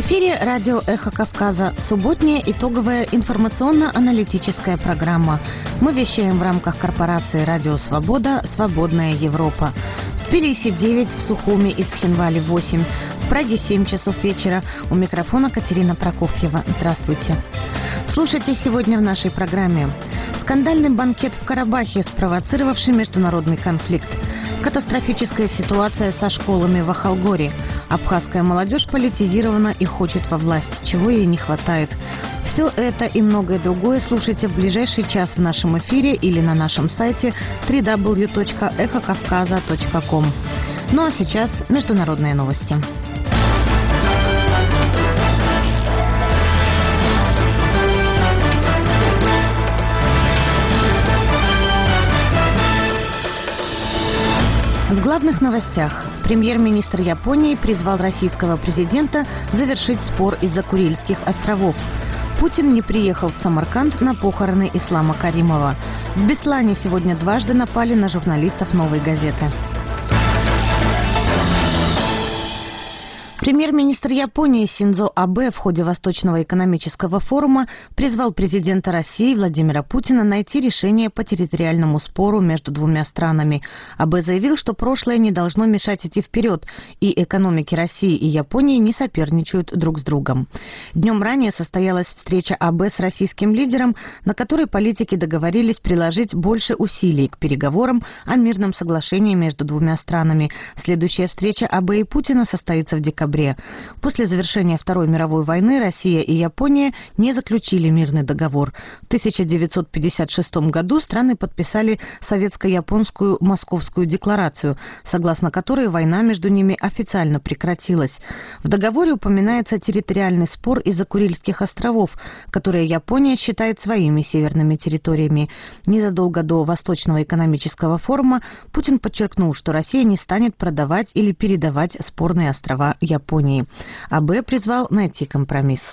эфире радио «Эхо Кавказа», субботняя итоговая информационно-аналитическая программа. Мы вещаем в рамках корпорации «Радио Свобода. Свободная Европа». В Тбилиси 9, в Сухуми и Цхинвале 8, в Праге 7 часов вечера. У микрофона Катерина Прокофьева. Здравствуйте. Слушайте сегодня в нашей программе. Скандальный банкет в Карабахе, спровоцировавший международный конфликт. Катастрофическая ситуация со школами в Ахалгоре. Абхазская молодежь политизирована и хочет во власть, чего ей не хватает. Все это и многое другое слушайте в ближайший час в нашем эфире или на нашем сайте www.эхокавказа.ком. Ну а сейчас международные новости. В главных новостях. Премьер-министр Японии призвал российского президента завершить спор из-за Курильских островов. Путин не приехал в Самарканд на похороны Ислама Каримова. В Беслане сегодня дважды напали на журналистов «Новой газеты». Премьер-министр Японии Синдзо Абэ в ходе Восточного экономического форума призвал президента России Владимира Путина найти решение по территориальному спору между двумя странами. Абэ заявил, что прошлое не должно мешать идти вперед, и экономики России и Японии не соперничают друг с другом. Днем ранее состоялась встреча Абэ с российским лидером, на которой политики договорились приложить больше усилий к переговорам о мирном соглашении между двумя странами. Следующая встреча Абэ и Путина состоится в декабре. После завершения Второй мировой войны Россия и Япония не заключили мирный договор. В 1956 году страны подписали советско-японскую Московскую декларацию, согласно которой война между ними официально прекратилась. В договоре упоминается территориальный спор из-за Курильских островов, которые Япония считает своими северными территориями. Незадолго до Восточного экономического форума Путин подчеркнул, что Россия не станет продавать или передавать спорные острова Японии. Абэ призвал найти компромисс.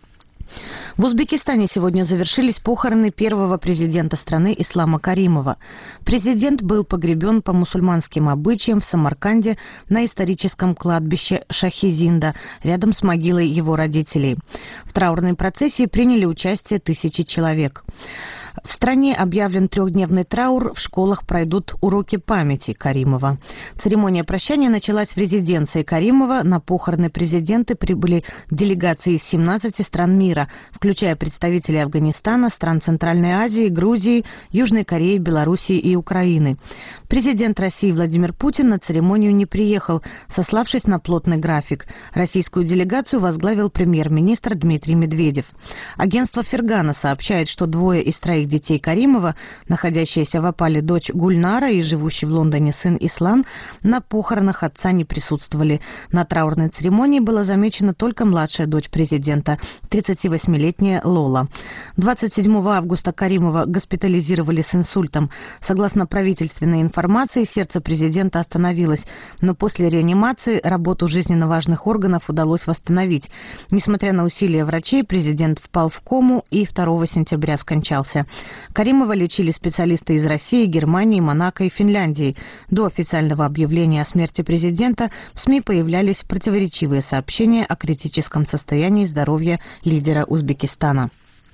В Узбекистане сегодня завершились похороны первого президента страны Ислама Каримова. Президент был погребен по мусульманским обычаям в Самарканде на историческом кладбище Шахизинда, рядом с могилой его родителей. В траурной процессии приняли участие тысячи человек. В стране объявлен трехдневный траур, в школах пройдут уроки памяти Каримова. Церемония прощания началась в резиденции Каримова. На похороны президента прибыли делегации из 17 стран мира, включая представителей Афганистана, стран Центральной Азии, Грузии, Южной Кореи, Белоруссии и Украины. Президент России Владимир Путин на церемонию не приехал, сославшись на плотный график. Российскую делегацию возглавил премьер-министр Дмитрий Медведев. Агентство Фергана сообщает, что двое из троих детей Каримова, находящиеся в опале дочь Гульнара и живущий в Лондоне сын Ислам, на похоронах отца не присутствовали. На траурной церемонии была замечена только младшая дочь президента, 38-летняя Лола. 27 августа Каримова госпитализировали с инсультом. Согласно правительственной информации, сердце президента остановилось, но после реанимации работу жизненно важных органов удалось восстановить. Несмотря на усилия врачей, президент впал в кому и 2 сентября скончался. Каримова лечили специалисты из России, Германии, Монако и Финляндии. До официального объявления о смерти президента в СМИ появлялись противоречивые сообщения о критическом состоянии здоровья лидера Узбекистана.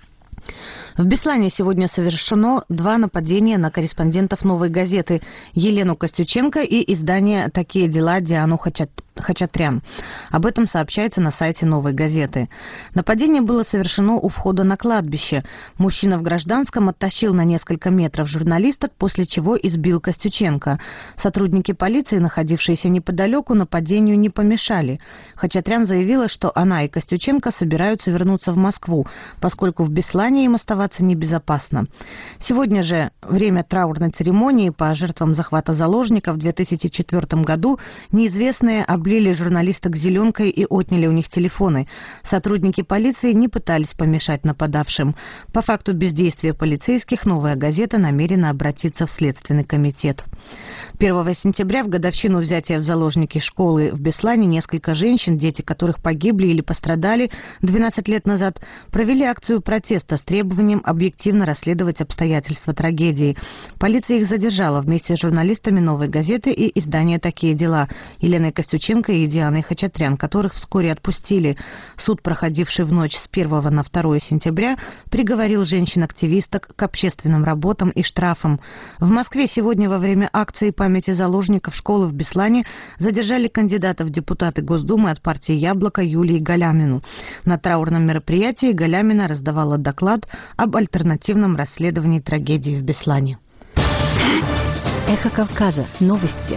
В Беслане сегодня совершено 2 нападения на корреспондентов «Новой газеты» Елену Костюченко и издание «Такие дела» Диану Хачатрян. Об этом сообщается на сайте «Новой газеты». Нападение было совершено у входа на кладбище. Мужчина в гражданском оттащил на несколько метров журналисток, после чего избил Костюченко. Сотрудники полиции, находившиеся неподалеку, нападению не помешали. Хачатрян заявила, что она и Костюченко собираются вернуться в Москву, поскольку в Беслане им оставаться небезопасно. Сегодня же время траурной церемонии по жертвам захвата заложников в 2004 году неизвестные облили журналисток зеленкой и отняли у них телефоны. Сотрудники полиции не пытались помешать нападавшим. По факту бездействия полицейских «Новая газета» намерена обратиться в Следственный комитет. 1 сентября, в годовщину взятия в заложники школы в Беслане, несколько женщин, дети которых погибли или пострадали 12 лет назад, провели акцию протеста с требованием объективно расследовать обстоятельства трагедии. Полиция их задержала вместе с журналистами «Новой газеты» и издания «Такие дела» Еленой Костюченко и Дианой Хачатрян, которых вскоре отпустили. Суд, проходивший в ночь с 1 на 2 сентября, приговорил женщин-активисток к общественным работам и штрафам. В Москве сегодня во время акции памяти заложников школы в Беслане задержали кандидата в депутаты Госдумы от партии «Яблоко» Юлию Галямину. На траурном мероприятии Галямина раздавала доклад об альтернативном расследовании трагедии в Беслане. Эхо Кавказа. Новости.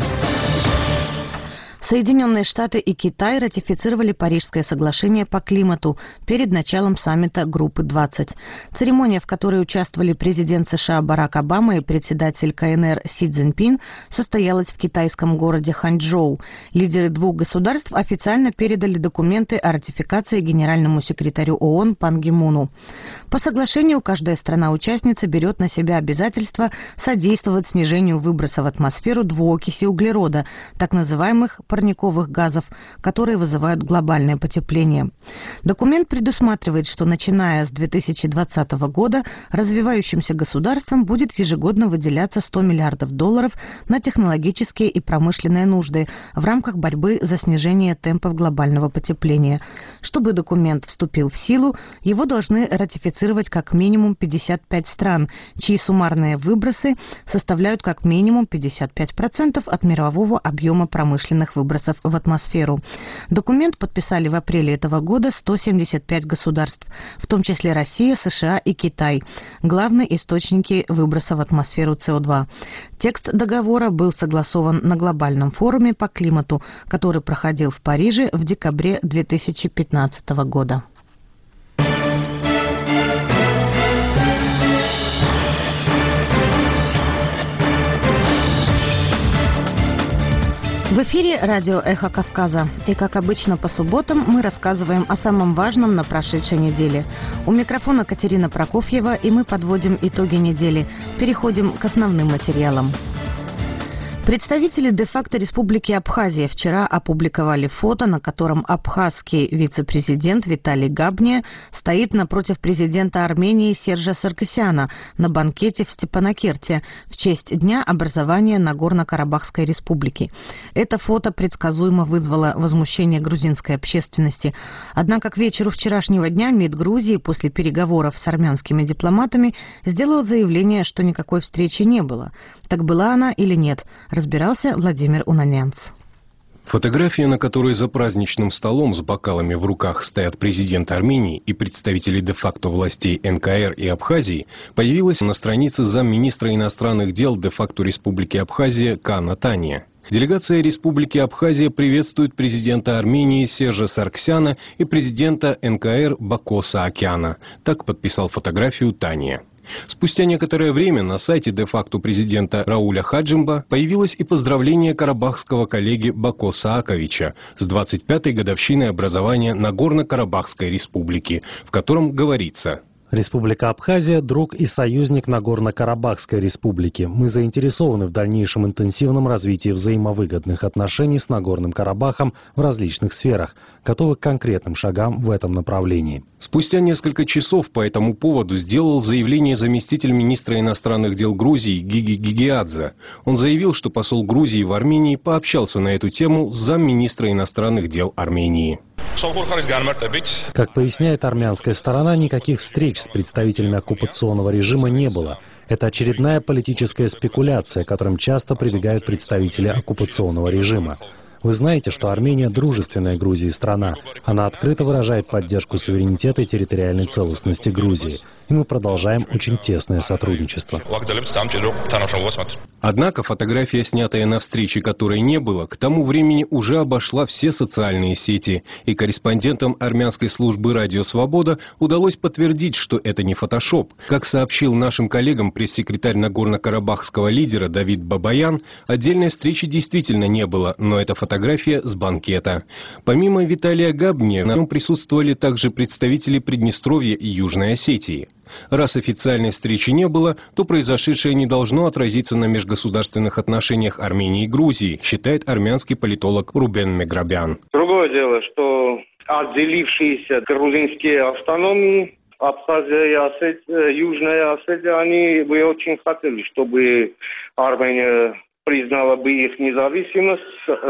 Соединенные Штаты и Китай ратифицировали Парижское соглашение по климату перед началом саммита Группы 20. Церемония, в которой участвовали президент США Барак Обама и председатель КНР Си Цзиньпин, состоялась в китайском городе Ханчжоу. Лидеры двух государств официально передали документы о ратификации генеральному секретарю ООН Пан Ги Муну. По соглашению каждая страна-участница берет на себя обязательство содействовать снижению выброса в атмосферу двуокиси углерода, так называемых парниковых газов, которые вызывают глобальное потепление. Документ предусматривает, что начиная с 2020 года развивающимся государствам будет ежегодно выделяться $100 миллиардов на технологические и промышленные нужды в рамках борьбы за снижение темпов глобального потепления. Чтобы документ вступил в силу, его должны ратифицировать как минимум 55 стран, чьи суммарные выбросы составляют как минимум 55% от мирового объема промышленных выбросов в атмосферу. Документ подписали в апреле этого года 175 государств, в том числе Россия, США и Китай, главные источники выброса в атмосферу СО2. Текст договора был согласован на глобальном форуме по климату, который проходил в Париже в декабре 2015 года. В эфире радио «Эхо Кавказа». И, как обычно, по субботам мы рассказываем о самом важном на прошедшей неделе. У микрофона Катерина Прокофьева, и мы подводим итоги недели. Переходим к основным материалам. Представители де-факто Республики Абхазия вчера опубликовали фото, на котором абхазский вице-президент Виталий Габния стоит напротив президента Армении Сержа Саркисяна на банкете в Степанакерте в честь Дня образования Нагорно-Карабахской республики. Это фото предсказуемо вызвало возмущение грузинской общественности. Однако к вечеру вчерашнего дня МИД Грузии после переговоров с армянскими дипломатами сделал заявление, что никакой встречи не было. Так была она или нет, разбирался Владимир Унанянц. Фотография, на которой за праздничным столом с бокалами в руках стоят президент Армении и представители де-факто властей НКР и Абхазии, появилась на странице замминистра иностранных дел де-факто Республики Абхазия Кана Тания. Делегация Республики Абхазия приветствует президента Армении Сержа Саркисяна и президента НКР Бако Саакяна. Так подписал фотографию Тания. Спустя некоторое время на сайте де-факто президента Рауля Хаджимба появилось и поздравление карабахского коллеги Бако Сааковича с 25-й годовщиной образования Нагорно-Карабахской республики, в котором говорится: Республика Абхазия – друг и союзник Нагорно-Карабахской республики. Мы заинтересованы в дальнейшем интенсивном развитии взаимовыгодных отношений с Нагорным Карабахом в различных сферах, готовы к конкретным шагам в этом направлении. Спустя несколько часов по этому поводу сделал заявление заместитель министра иностранных дел Грузии Гиги Гигиадзе. Он заявил, что посол Грузии в Армении пообщался на эту тему с замминистра иностранных дел Армении. Как поясняет армянская сторона, никаких встреч с представителями оккупационного режима не было. Это очередная политическая спекуляция, к которым часто прибегают представители оккупационного режима. Вы знаете, что Армения – дружественная Грузии страна. Она открыто выражает поддержку суверенитета и территориальной целостности Грузии. И мы продолжаем очень тесное сотрудничество. Однако фотография, снятая на встрече, которой не было, к тому времени уже обошла все социальные сети. И корреспондентам армянской службы «Радио Свобода» удалось подтвердить, что это не фотошоп. Как сообщил нашим коллегам пресс-секретарь Нагорно-Карабахского лидера Давид Бабаян, отдельной встречи действительно не было, но эта фотография фотография с банкета. Помимо Виталия Габния, на нем присутствовали также представители Приднестровья и Южной Осетии. Раз официальной встречи не было, то произошедшее не должно отразиться на межгосударственных отношениях Армении и Грузии, считает армянский политолог Рубен Меграбян. Другое дело, что отделившиеся грузинские автономии, Абхазия и Южная Осетия, они бы очень хотели, чтобы Армения признала бы их независимость.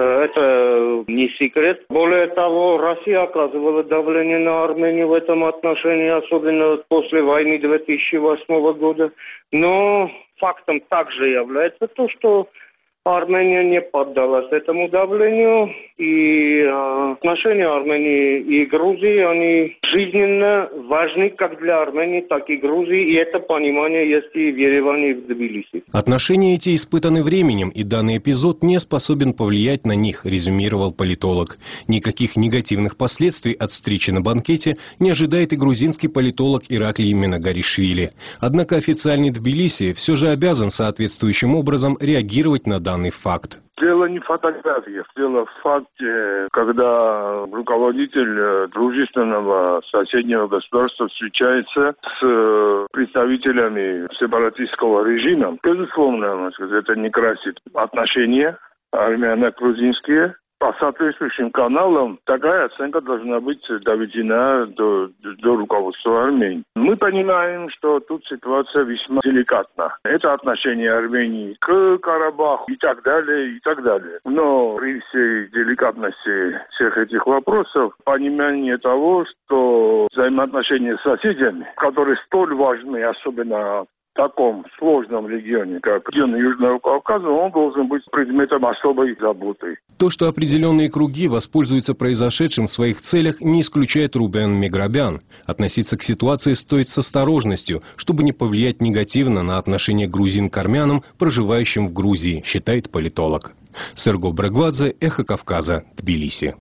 Это не секрет. Более того, Россия оказывала давление на Армению в этом отношении, особенно после войны 2008 года. Но фактом также является то, что Армения не поддалась этому давлению, и отношения Армении и Грузии, они жизненно важны как для Армении, так и Грузии, и это понимание есть и в Ереване, и в Тбилиси. Отношения эти испытаны временем, и данный эпизод не способен повлиять на них, резюмировал политолог. Никаких негативных последствий от встречи на банкете не ожидает и грузинский политолог Ираклий Минагаришвили. Однако официальный Тбилиси все же обязан соответствующим образом реагировать на данный факт. Дело не в фотографиях, дело в факте, когда руководитель дружественного соседнего государства встречается с представителями сепаратистского режима. Безусловно, это не красит отношения армяно-грузинские. По соответствующим каналам такая оценка должна быть доведена до руководства Армении. Мы понимаем, что тут ситуация весьма деликатна. Это отношение Армении к Карабаху и так далее, и так далее. Но при всей деликатности всех этих вопросов, понимание того, что взаимоотношения с соседями, которые столь важны, особенно в таком сложном регионе, как регион Южного Кавказа, он должен быть предметом особой заботы. То, что определенные круги воспользуются произошедшим в своих целях, не исключает Рубен Меграбян. Относиться к ситуации стоит с осторожностью, чтобы не повлиять негативно на отношение грузин к армянам, проживающим в Грузии, считает политолог. Серго Брегвадзе, Эхо Кавказа, Тбилиси.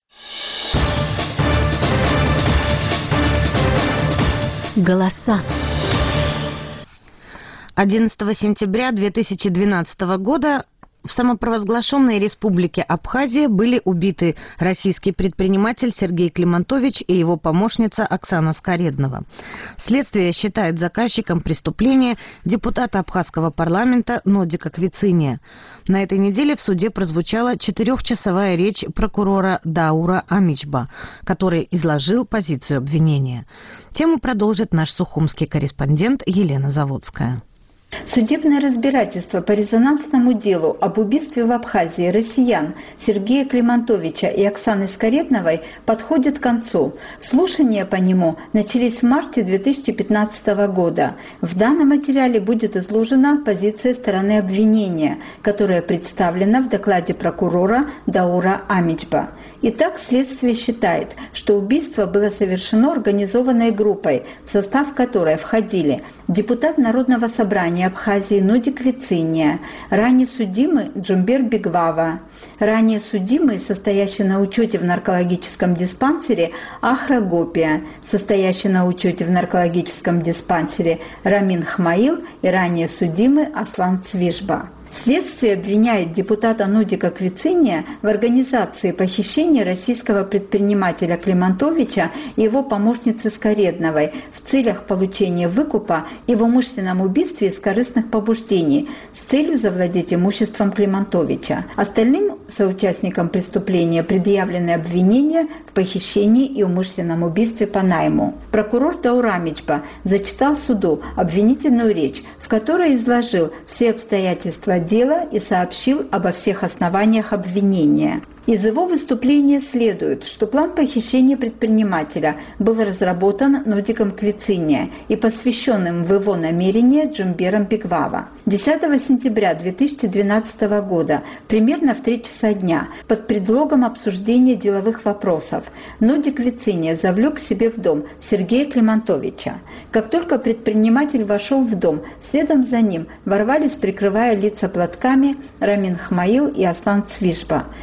Голоса. 11 сентября 2012 года в самопровозглашенной республике Абхазия были убиты российский предприниматель Сергей Климантович и его помощница Оксана Скареднова. Следствие считает заказчиком преступления депутата абхазского парламента Нодика Квициния. На этой неделе в суде прозвучала 4-часовая речь прокурора Даура Амичба, который изложил позицию обвинения. Тему продолжит наш сухумский корреспондент Елена Заводская. Судебное разбирательство по резонансному делу об убийстве в Абхазии россиян Сергея Климантовича и Оксаны Скаредновой подходит к концу. Слушания по нему начались в марте 2015 года. В данном материале будет изложена позиция стороны обвинения, которая представлена в докладе прокурора Даура Амичба. Итак, следствие считает, что убийство было совершено организованной группой, в состав которой входили депутат Народного собрания Абхазии Нодик Квициния, ранее судимый Джумбер Бигвава, ранее судимый, состоящий на учете в наркологическом диспансере Ахра Гопия, состоящий на учете в наркологическом диспансере Рамин Хмаил и ранее судимый Аслан Цвишба. Следствие обвиняет депутата Нодика Квициния в организации похищения российского предпринимателя Климантовича и его помощницы Скаредновой в целях получения выкупа и в умышленном убийстве из корыстных побуждений с целью завладеть имуществом Климантовича. Остальным соучастникам преступления предъявлены обвинения в похищении и умышленном убийстве по найму. Прокурор Даур Амичба зачитал суду обвинительную речь, в которой изложил все обстоятельства дела и сообщил обо всех основаниях обвинения. Из его выступления следует, что план похищения предпринимателя был разработан Нодиком Квициния и посвященным в его намерение Джумбером Бигвава. 10 сентября 2012 года, примерно в 3 часа дня, под предлогом обсуждения деловых вопросов, Нодик Квициния завлек к себе в дом Сергея Климантовича. Как только предприниматель вошел в дом, следом за ним ворвались, прикрывая лица платками, Рамин Хмаил и Аслан Цвишба. Климантович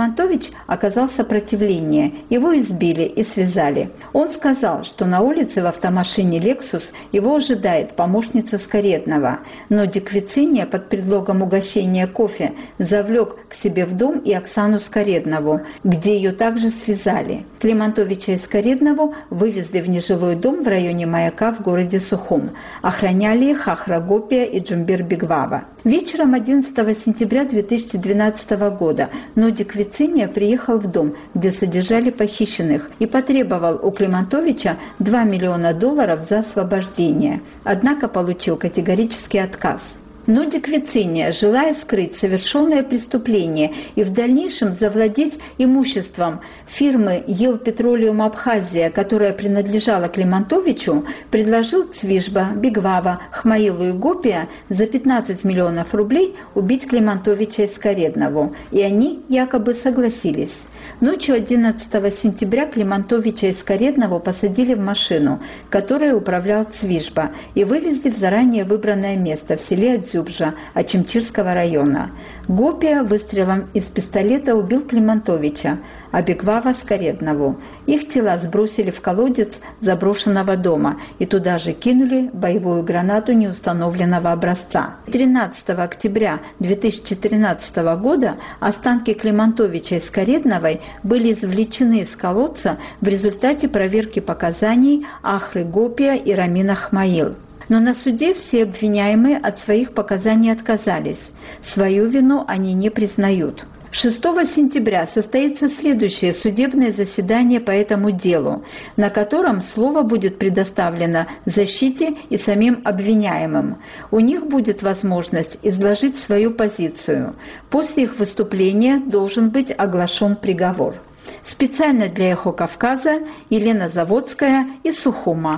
Климантович оказал сопротивление, его избили и связали. Он сказал, что на улице в автомашине «Лексус» его ожидает помощница Скаредного, но Диквициния под предлогом угощения кофе завлек к себе в дом и Оксану Скареднову, где ее также связали. Климантовича и Скареднову вывезли в нежилой дом в районе Маяка в городе Сухум. Охраняли их Ахра Гопия и Джумбер Бигвава. Вечером 11 сентября 2012 года Нодик Вициния приехал в дом, где содержали похищенных, и потребовал у Климантовича $2 миллиона за освобождение, однако получил категорический отказ. Нодик Вициния, желая скрыть совершенное преступление и в дальнейшем завладеть имуществом фирмы Ел Петролиум Абхазия, которая принадлежала Климантовичу, предложил Цвижба, Бигвава, Хмаилу и Гопия за 15 миллионов рублей убить Климантовича и Скареднову, и они якобы согласились. Ночью 11 сентября Климантовича и Скареднову посадили в машину, которой управлял Цвижба, и вывезли в заранее выбранное место в селе Адзюбжа Ачимчирского района. Гопия выстрелом из пистолета убил Климантовича, а Бигвава – Скареднову. Их тела сбросили в колодец заброшенного дома и туда же кинули боевую гранату неустановленного образца. 13 октября 2013 года останки Климантовича и Скаредновой были извлечены из колодца в результате проверки показаний Ахры Гопия и Рамина Хмаил. Но на суде все обвиняемые от своих показаний отказались. Свою вину они не признают. 6 сентября состоится следующее судебное заседание по этому делу, на котором слово будет предоставлено защите и самим обвиняемым. У них будет возможность изложить свою позицию. После их выступления должен быть оглашен приговор. Специально для «Эхо Кавказа» Елена Заводская из Сухума.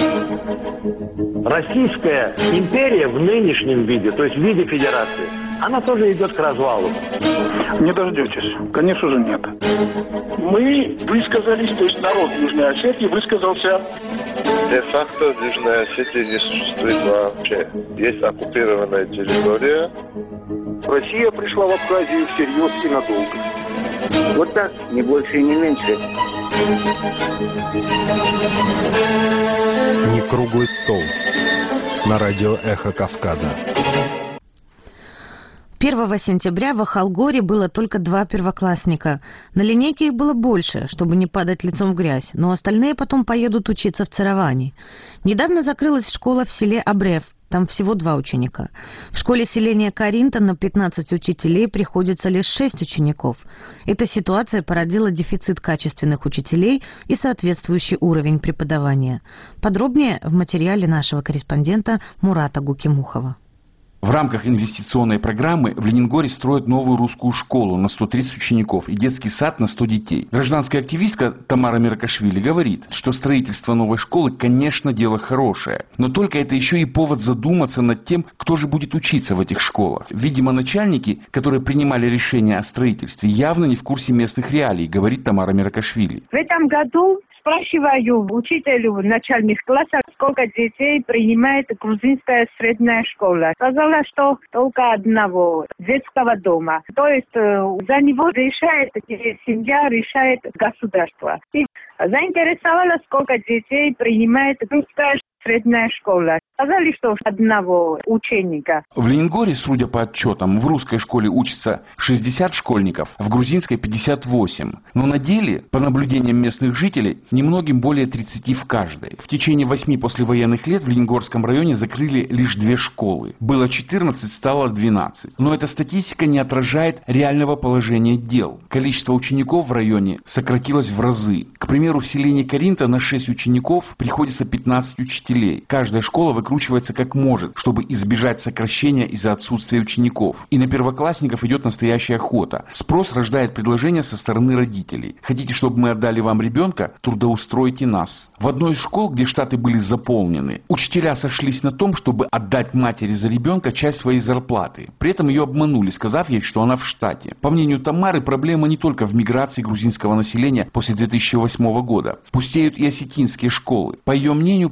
Российская империя в нынешнем виде, то есть в виде федерации, она тоже идет к развалу. Не дождетесь. Конечно же нет. Мы высказались, то есть народ Южной Осетии высказался. Де-факто Южная Осетия не существует вообще. Есть оккупированная территория. Россия пришла в Абхазию всерьез и надолго. Вот так, не больше и не меньше. Не круглый стол. На радио «Эхо Кавказа». 1 сентября в Ахалгоре было только 2 первоклассника. На линейке их было больше, чтобы не падать лицом в грязь, но остальные потом поедут учиться в Царавани. Недавно закрылась школа в селе Абрев. Там всего 2 ученика. В школе селения Каринта на 15 учителей приходится лишь 6 учеников. Эта ситуация породила дефицит качественных учителей и соответствующий уровень преподавания. Подробнее в материале нашего корреспондента Мурата Гукимухова. В рамках инвестиционной программы в Лениногоре строят новую русскую школу на 130 учеников и детский сад на 100 детей. Гражданская активистка Тамара Миракашвили говорит, что строительство новой школы, конечно, дело хорошее, но только это еще и повод задуматься над тем, кто же будет учиться в этих школах. Видимо, начальники, которые принимали решение о строительстве, явно не в курсе местных реалий, говорит Тамара Миракашвили. В этом году спрашиваю учителю в начальных классах, сколько детей принимает грузинская средняя школа. Сказала, что только одного детского дома. То есть за него решает семья, решает государство. И заинтересовала, сколько детей принимает русская средняя школа. Сказали, что одного ученика. В Лениногоре, судя по отчетам, в русской школе учатся 60 школьников, в грузинской 58. Но на деле, по наблюдениям местных жителей, немногим более 30 в каждой. В течение 8 послевоенных лет в Лениногорском районе закрыли лишь 2 школы. Было 14, стало 12. Но эта статистика не отражает реального положения дел. Количество учеников в районе сократилось в разы. К примеру, в селении Каринта на 6 учеников приходится 15 учителей. Каждая школа выкручивается как может, чтобы избежать сокращения из-за отсутствия учеников. И на первоклассников идет настоящая охота. Спрос рождает предложение со стороны родителей. Хотите, чтобы мы отдали вам ребенка? Трудоустройте нас. В одной из школ, где штаты были заполнены, учителя сошлись на том, чтобы отдать матери за ребенка часть своей зарплаты. При этом ее обманули, сказав ей, что она в штате. По мнению Тамары, проблема не только в миграции грузинского населения после 2008 года. Пустеют и осетинские школы. По ее мнению, проблема в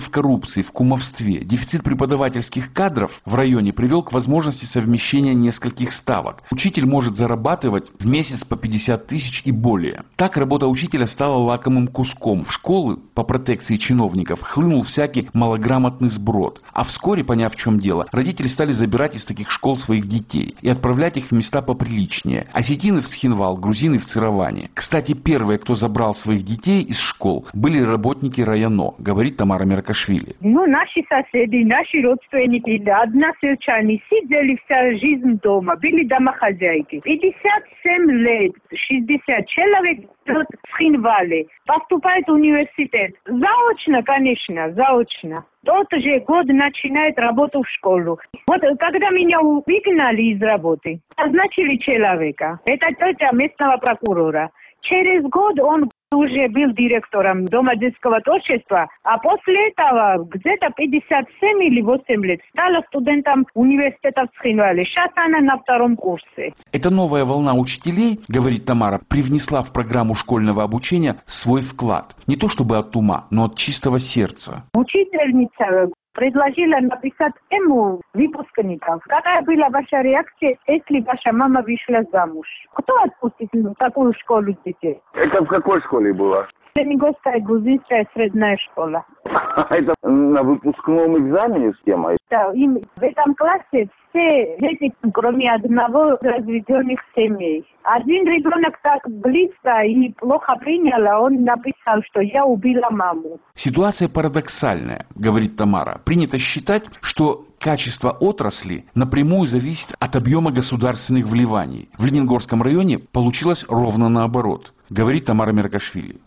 в коррупции, в кумовстве. Дефицит преподавательских кадров в районе привел к возможности совмещения нескольких ставок. Учитель может зарабатывать в месяц по 50 тысяч и более. Так работа учителя стала лакомым куском. В школы по протекции чиновников хлынул всякий малограмотный сброд. А вскоре, поняв, в чем дело, родители стали забирать из таких школ своих детей и отправлять их в места поприличнее. Осетины в Схинвал, грузины в Цироване. Кстати, первые, кто забрал своих детей из школ, были работники районо, говорит Тамара Меркашвили. Наши соседи, наши родственники, односельчане сидели вся жизнь дома, были домохозяйки. 57 лет, 60 человек в Схинвале поступает в университет. Заочно, конечно, заочно. Тот же год начинает работу в школу. Вот когда меня выгнали из работы, назначили человека. Это тетя местного прокурора. Через год он уже был директором Дома детского творчества, а после этого где-то 57 или 8 лет стала студентом университета в Схинвале. Сейчас она на 2-м курсе. Эта новая волна учителей, говорит Тамара, привнесла в программу школьного обучения свой вклад. Не то чтобы от ума, но от чистого сердца. Учительница предложила написать тему выпускников. Какая была ваша реакция, если ваша мама вышла замуж? Кто отпустит в такую школу детей? Это в какой школе было? Ленингорская грузинская средняя школа. Это на выпускном экзамене схема? Да, в этом классе все дети, кроме одного, разведенных семей. Один ребенок так близко и плохо принял, а он написал, что я убила маму. Ситуация парадоксальная, говорит Тамара. Принято считать, что качество отрасли напрямую зависит от объема государственных вливаний. В Ленингорском районе получилось ровно наоборот, говорит Тамара Меркашвили.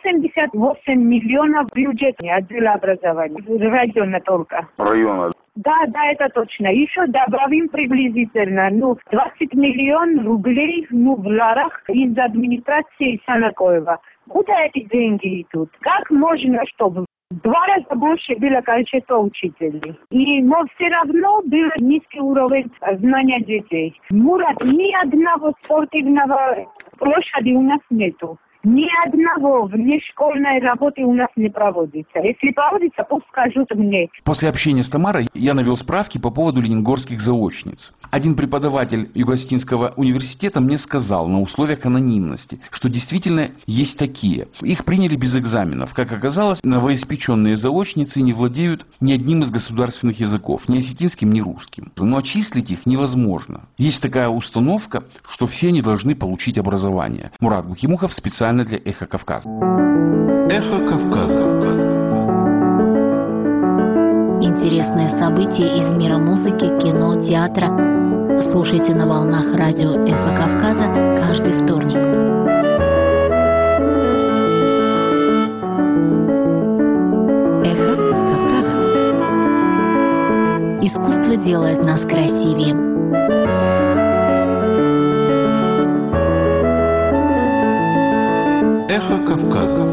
88 миллионов бюджет отдела образования. Района только. Района. Да, это точно. Еще добавим приблизительно, 20 миллионов рублей, в ларах из администрации Санакоева. Куда эти деньги идут? Как можно, чтобы в 2 раза больше было количество учителей? Но все равно был низкий уровень знания детей. Мурат, ни одного спортивного площади у нас нету. Ни одного внешкольной работы у нас не проводится. Если проводится, пусть скажут мне. После общения с Тамарой я навел справки по поводу ленингорских заочниц. Один преподаватель Юго-Осетинского университета мне сказал на условиях анонимности, что действительно есть такие. Их приняли без экзаменов. Как оказалось, новоиспеченные заочницы не владеют ни одним из государственных языков, ни осетинским, ни русским. Но отчислить их невозможно. Есть такая установка, что все они должны получить образование. Мурат Бухимухов специально для «Эхо Кавказа». «Эхо Кавказа». Интересные события из мира музыки, кино, театра. Слушайте на волнах радио «Эхо Кавказа» каждый вторник. «Эхо Кавказа». Искусство делает нас красивее. «Эхо Кавказа».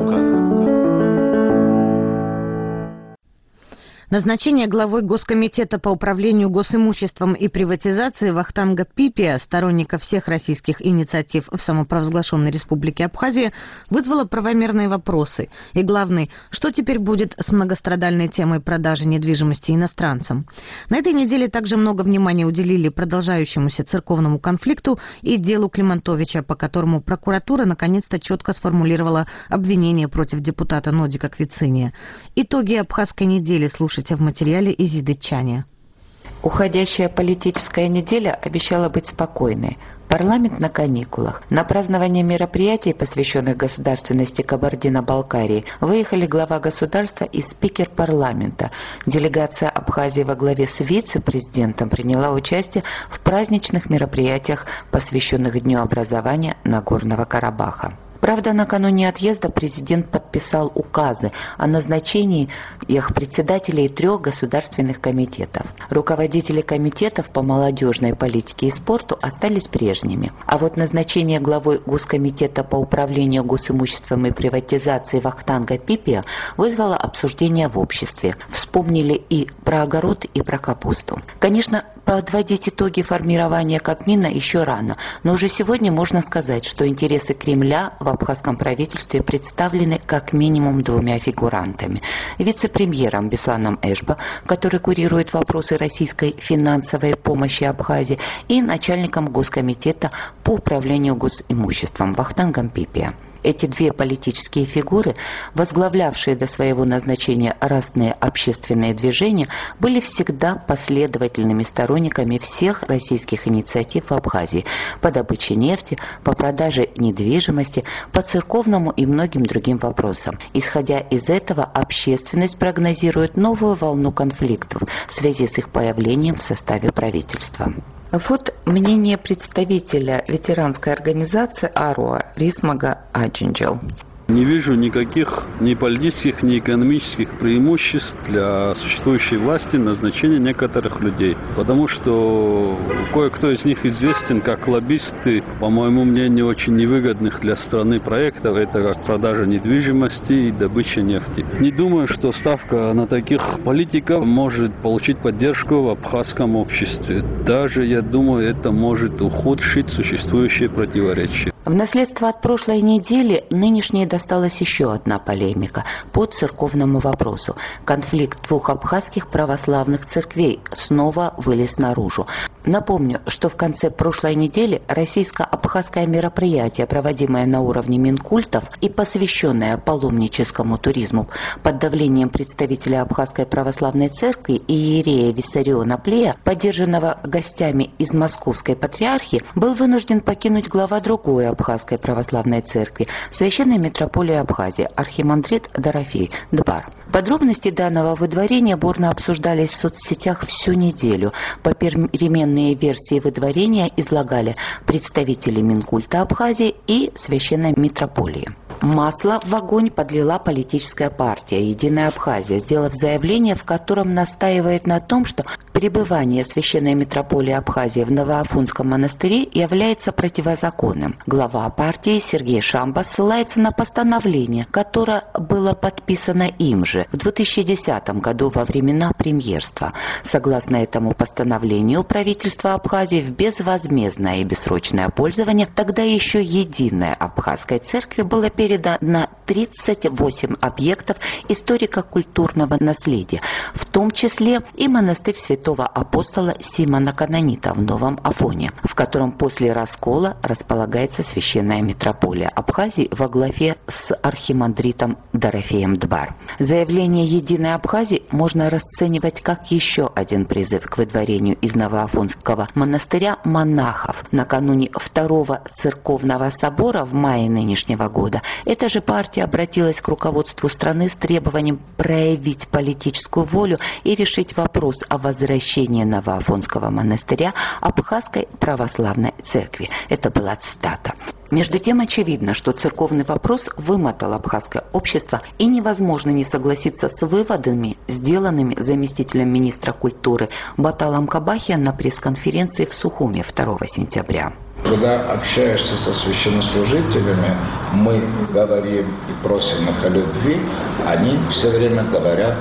Назначение главой Госкомитета по управлению госимуществом и приватизации Вахтанга Пипия, сторонника всех российских инициатив в самопровозглашенной Республике Абхазия, вызвало правомерные вопросы. И главный, что теперь будет с многострадальной темой продажи недвижимости иностранцам? На этой неделе также много внимания уделили продолжающемуся церковному конфликту и делу Климантовича, по которому прокуратура наконец-то четко сформулировала обвинение против депутата Нодика Квициния. Итоги абхазской недели слушайте в материале Изиды Чани. Уходящая политическая неделя обещала быть спокойной. Парламент на каникулах. На празднование мероприятий, посвященных государственности Кабардино-Балкарии, выехали глава государства и спикер парламента. Делегация Абхазии во главе с вице-президентом приняла участие в праздничных мероприятиях, посвященных Дню образования Нагорного Карабаха. Правда, накануне отъезда президент подписал указы о назначении их председателей 3 государственных комитетов. Руководители комитетов по молодежной политике и спорту остались прежними. А вот назначение главой Госкомитета по управлению госимуществом и приватизации Вахтанга Пипия вызвало обсуждение в обществе. Вспомнили и про огород, и про капусту. Конечно, подводить итоги формирования Кабмина еще рано, но уже сегодня можно сказать, что интересы Кремля в абхазском правительстве представлены как как минимум 2 фигурантами. Вице-премьером Бесланом Эшба, который курирует вопросы российской финансовой помощи Абхазии, и начальником Госкомитета по управлению госимуществом Вахтангом Пипия. Эти 2 политические фигуры, возглавлявшие до своего назначения разные общественные движения, были всегда последовательными сторонниками всех российских инициатив в Абхазии по добыче нефти, по продаже недвижимости, по церковному и многим другим вопросам. Исходя из этого, общественность прогнозирует новую волну конфликтов в связи с их появлением в составе правительства. Вот мнение представителя ветеранской организации АРОА Рисмага Аджинджел. Не вижу никаких ни политических, ни экономических преимуществ для существующей власти назначения некоторых людей. Потому что кое-кто из них известен как лоббисты, по моему мнению, очень невыгодных для страны проектов. Это как продажа недвижимости и добыча нефти. Не думаю, что ставка на таких политиков может получить поддержку в абхазском обществе. Даже, я думаю, это может ухудшить существующие противоречия. В наследство от прошлой недели нынешней досталась еще одна полемика по церковному вопросу. Конфликт 2 абхазских православных церквей снова вылез наружу. Напомню, что в конце прошлой недели российско-абхазское мероприятие, проводимое на уровне Минкультов и посвященное паломническому туризму под давлением представителя Абхазской православной церкви и иерея Виссариона Плея, поддержанного гостями из Московской патриархии, был вынужден покинуть глава другой Абхазской православной церкви, священной митрополии Абхазии, архимандрит Дорофей Дбар. Подробности данного выдворения бурно обсуждались в соцсетях всю неделю. Попеременные версии выдворения излагали представители Минкульта Абхазии и священной митрополии. Масло в огонь подлила политическая партия «Единая Абхазия», сделав заявление, в котором настаивает на том, что пребывание священной митрополии Абхазии в Новоафонском монастыре является противозаконным. Глава партии Сергей Шамба ссылается на постановление, которое было подписано им же в 2010 году во времена премьерства. Согласно этому постановлению, правительство Абхазии в безвозмездное и бессрочное пользование тогда еще единой Абхазской церкви было передано на 38 объектов историко-культурного наследия, в том числе и монастырь святого апостола Симона Канонита в Новом Афоне, в котором после раскола располагается священная митрополия Абхазии во главе с архимандритом Дорофеем Дбар. Заявление «Единой Абхазии» можно расценивать как еще один призыв к выдворению из Новоафонского монастыря монахов. Накануне Второго церковного собора в мае нынешнего года эта же партия обратилась к руководству страны с требованием проявить политическую волю и решить вопрос о возвращении Новоафонского монастыря Абхазской православной церкви. Это была цитата. Между тем очевидно, что церковный вопрос вымотал абхазское общество, и невозможно не согласиться с выводами, сделанными заместителем министра культуры Баталом Кабахиан на пресс-конференции в Сухуме 2 сентября. Когда общаешься со священнослужителями, мы говорим и просим их о любви, они все время говорят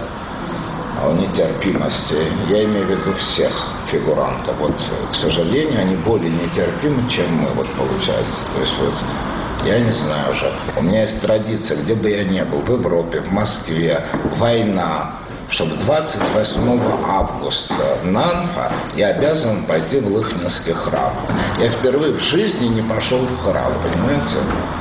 о нетерпимости. Я имею в виду всех фигурантов. Вот, к сожалению, они более нетерпимы, чем мы, вот получается. То есть вот, я не знаю уже. У меня есть традиция, где бы я ни был, в Европе, в Москве, война, чтобы 28 августа Нанха я обязан пойти в Лыхнинский храм. Я впервые в жизни не пошел в храм, понимаете?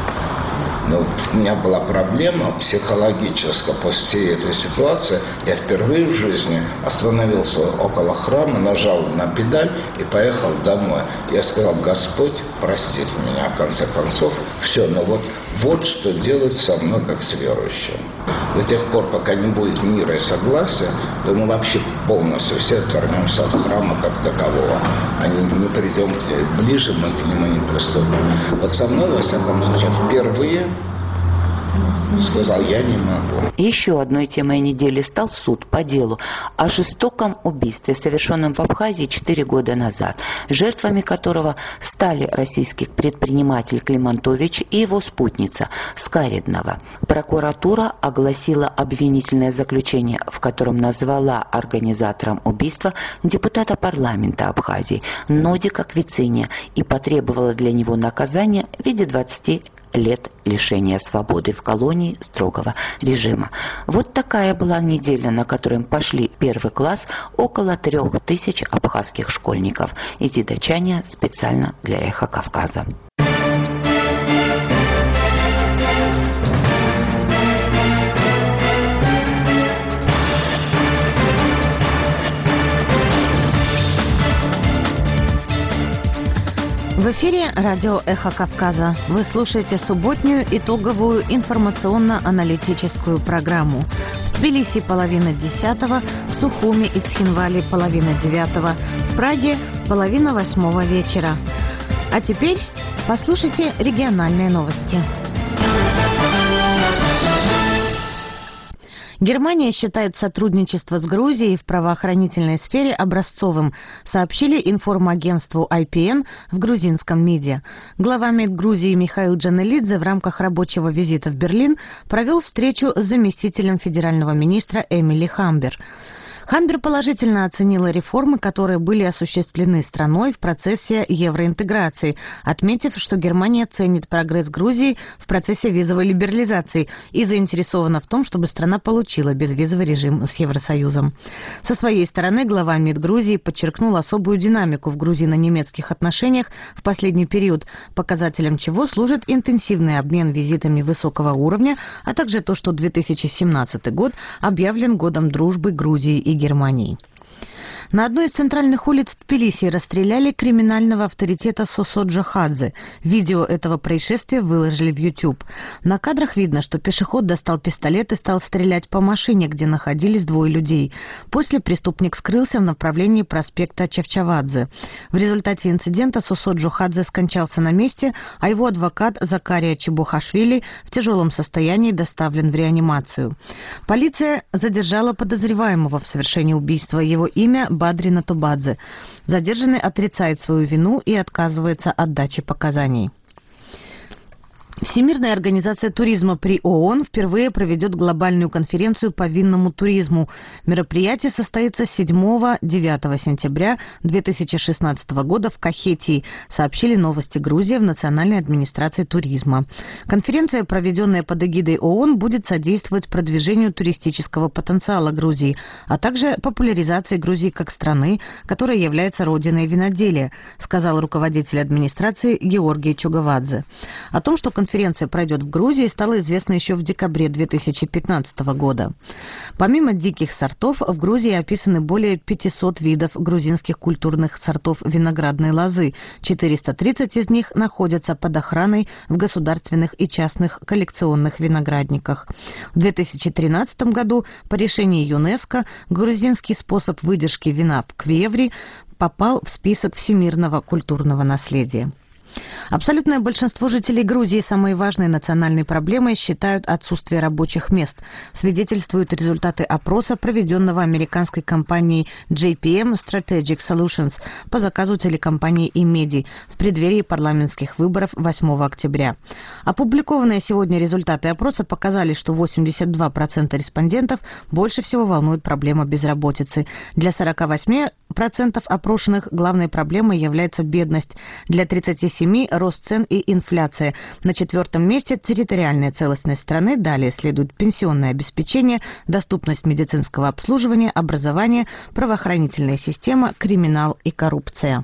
Но у меня была проблема психологическая после всей этой ситуации. Я впервые в жизни остановился около храма, нажал на педаль и поехал домой. Я сказал: Господь простит меня, в конце концов. Все, но вот что делать со мной, как с верующим. До тех пор, пока не будет мира и согласия, то мы вообще полностью все отвернемся от храма как такового. Не придем ближе, мы к нему не приступим. Вот со мной, во всяком случае, впервые сказал: я не могу. Еще одной темой недели стал суд по делу о жестоком убийстве, совершенном в Абхазии 4 года назад, жертвами которого стали российский предприниматель Климантович и его спутница Скариднова. Прокуратура огласила обвинительное заключение, в котором назвала организатором убийства депутата парламента Абхазии Нодика Квициния и потребовала для него наказания в виде 20 лет лишения свободы в колонии строгого режима. Вот такая была неделя, на которой пошли первый класс около 3000 абхазских школьников. Иди датчане специально для «Эхо Кавказа». В эфире радио «Эхо Кавказа». Вы слушаете субботнюю итоговую информационно-аналитическую программу. В Тбилиси 9:30, в Сухуми и Цхинвале 9:30, в Праге 7:30 вечера. А теперь послушайте региональные новости. Германия считает сотрудничество с Грузией в правоохранительной сфере образцовым, сообщили информагентству IPN в грузинском МИДе. Глава МИД Грузии Михаил Джанелидзе в рамках рабочего визита в Берлин провел встречу с заместителем федерального министра Эмили Хамбер. Хамбер положительно оценила реформы, которые были осуществлены страной в процессе евроинтеграции, отметив, что Германия ценит прогресс Грузии в процессе визовой либерализации и заинтересована в том, чтобы страна получила безвизовый режим с Евросоюзом. Со своей стороны глава МИД Грузии подчеркнул особую динамику в грузино-немецких отношениях в последний период, показателем чего служит интенсивный обмен визитами высокого уровня, а также то, что 2017 год объявлен годом дружбы Грузии и Германии. На одной из центральных улиц Тбилиси расстреляли криминального авторитета Сосо Джохадзе. Видео этого происшествия выложили в YouTube. На кадрах видно, что пешеход достал пистолет и стал стрелять по машине, где находились двое людей. После преступник скрылся в направлении проспекта Чавчавадзе. В результате инцидента Сосо Джохадзе скончался на месте, а его адвокат Закария Чебухашвили в тяжелом состоянии доставлен в реанимацию. Полиция задержала подозреваемого в совершении убийства. Его имя Бадри Натубадзе. Задержанный отрицает свою вину и отказывается от дачи показаний. Всемирная организация туризма при ООН впервые проведет глобальную конференцию по винному туризму. Мероприятие состоится 7-9 сентября 2016 года в Кахетии, сообщили «Новости Грузии» в Национальной администрации туризма. Конференция, проведенная под эгидой ООН, будет содействовать продвижению туристического потенциала Грузии, а также популяризации Грузии как страны, которая является родиной виноделия, сказал руководитель администрации Георгий Чугавадзе. О том, что конференция пройдет в Грузии, стало известно еще в декабре 2015 года. Помимо диких сортов, в Грузии описаны более 500 видов грузинских культурных сортов виноградной лозы. 430 из них находятся под охраной в государственных и частных коллекционных виноградниках. В 2013 году по решению ЮНЕСКО грузинский способ выдержки вина в квеври попал в список всемирного культурного наследия. Абсолютное большинство жителей Грузии самой важной национальной проблемой считают отсутствие рабочих мест, свидетельствуют результаты опроса, проведенного американской компанией JPM Strategic Solutions по заказу телекомпании Имеди в преддверии парламентских выборов 8 октября. Опубликованные сегодня результаты опроса показали, что 82% респондентов больше всего волнует проблема безработицы. Для 48% опрошенных главной проблемой является бедность, для 37% рост цен и инфляция. На 4-м месте территориальная целостность страны, далее следует пенсионное обеспечение, доступность медицинского обслуживания, образование, правоохранительная система, криминал и коррупция.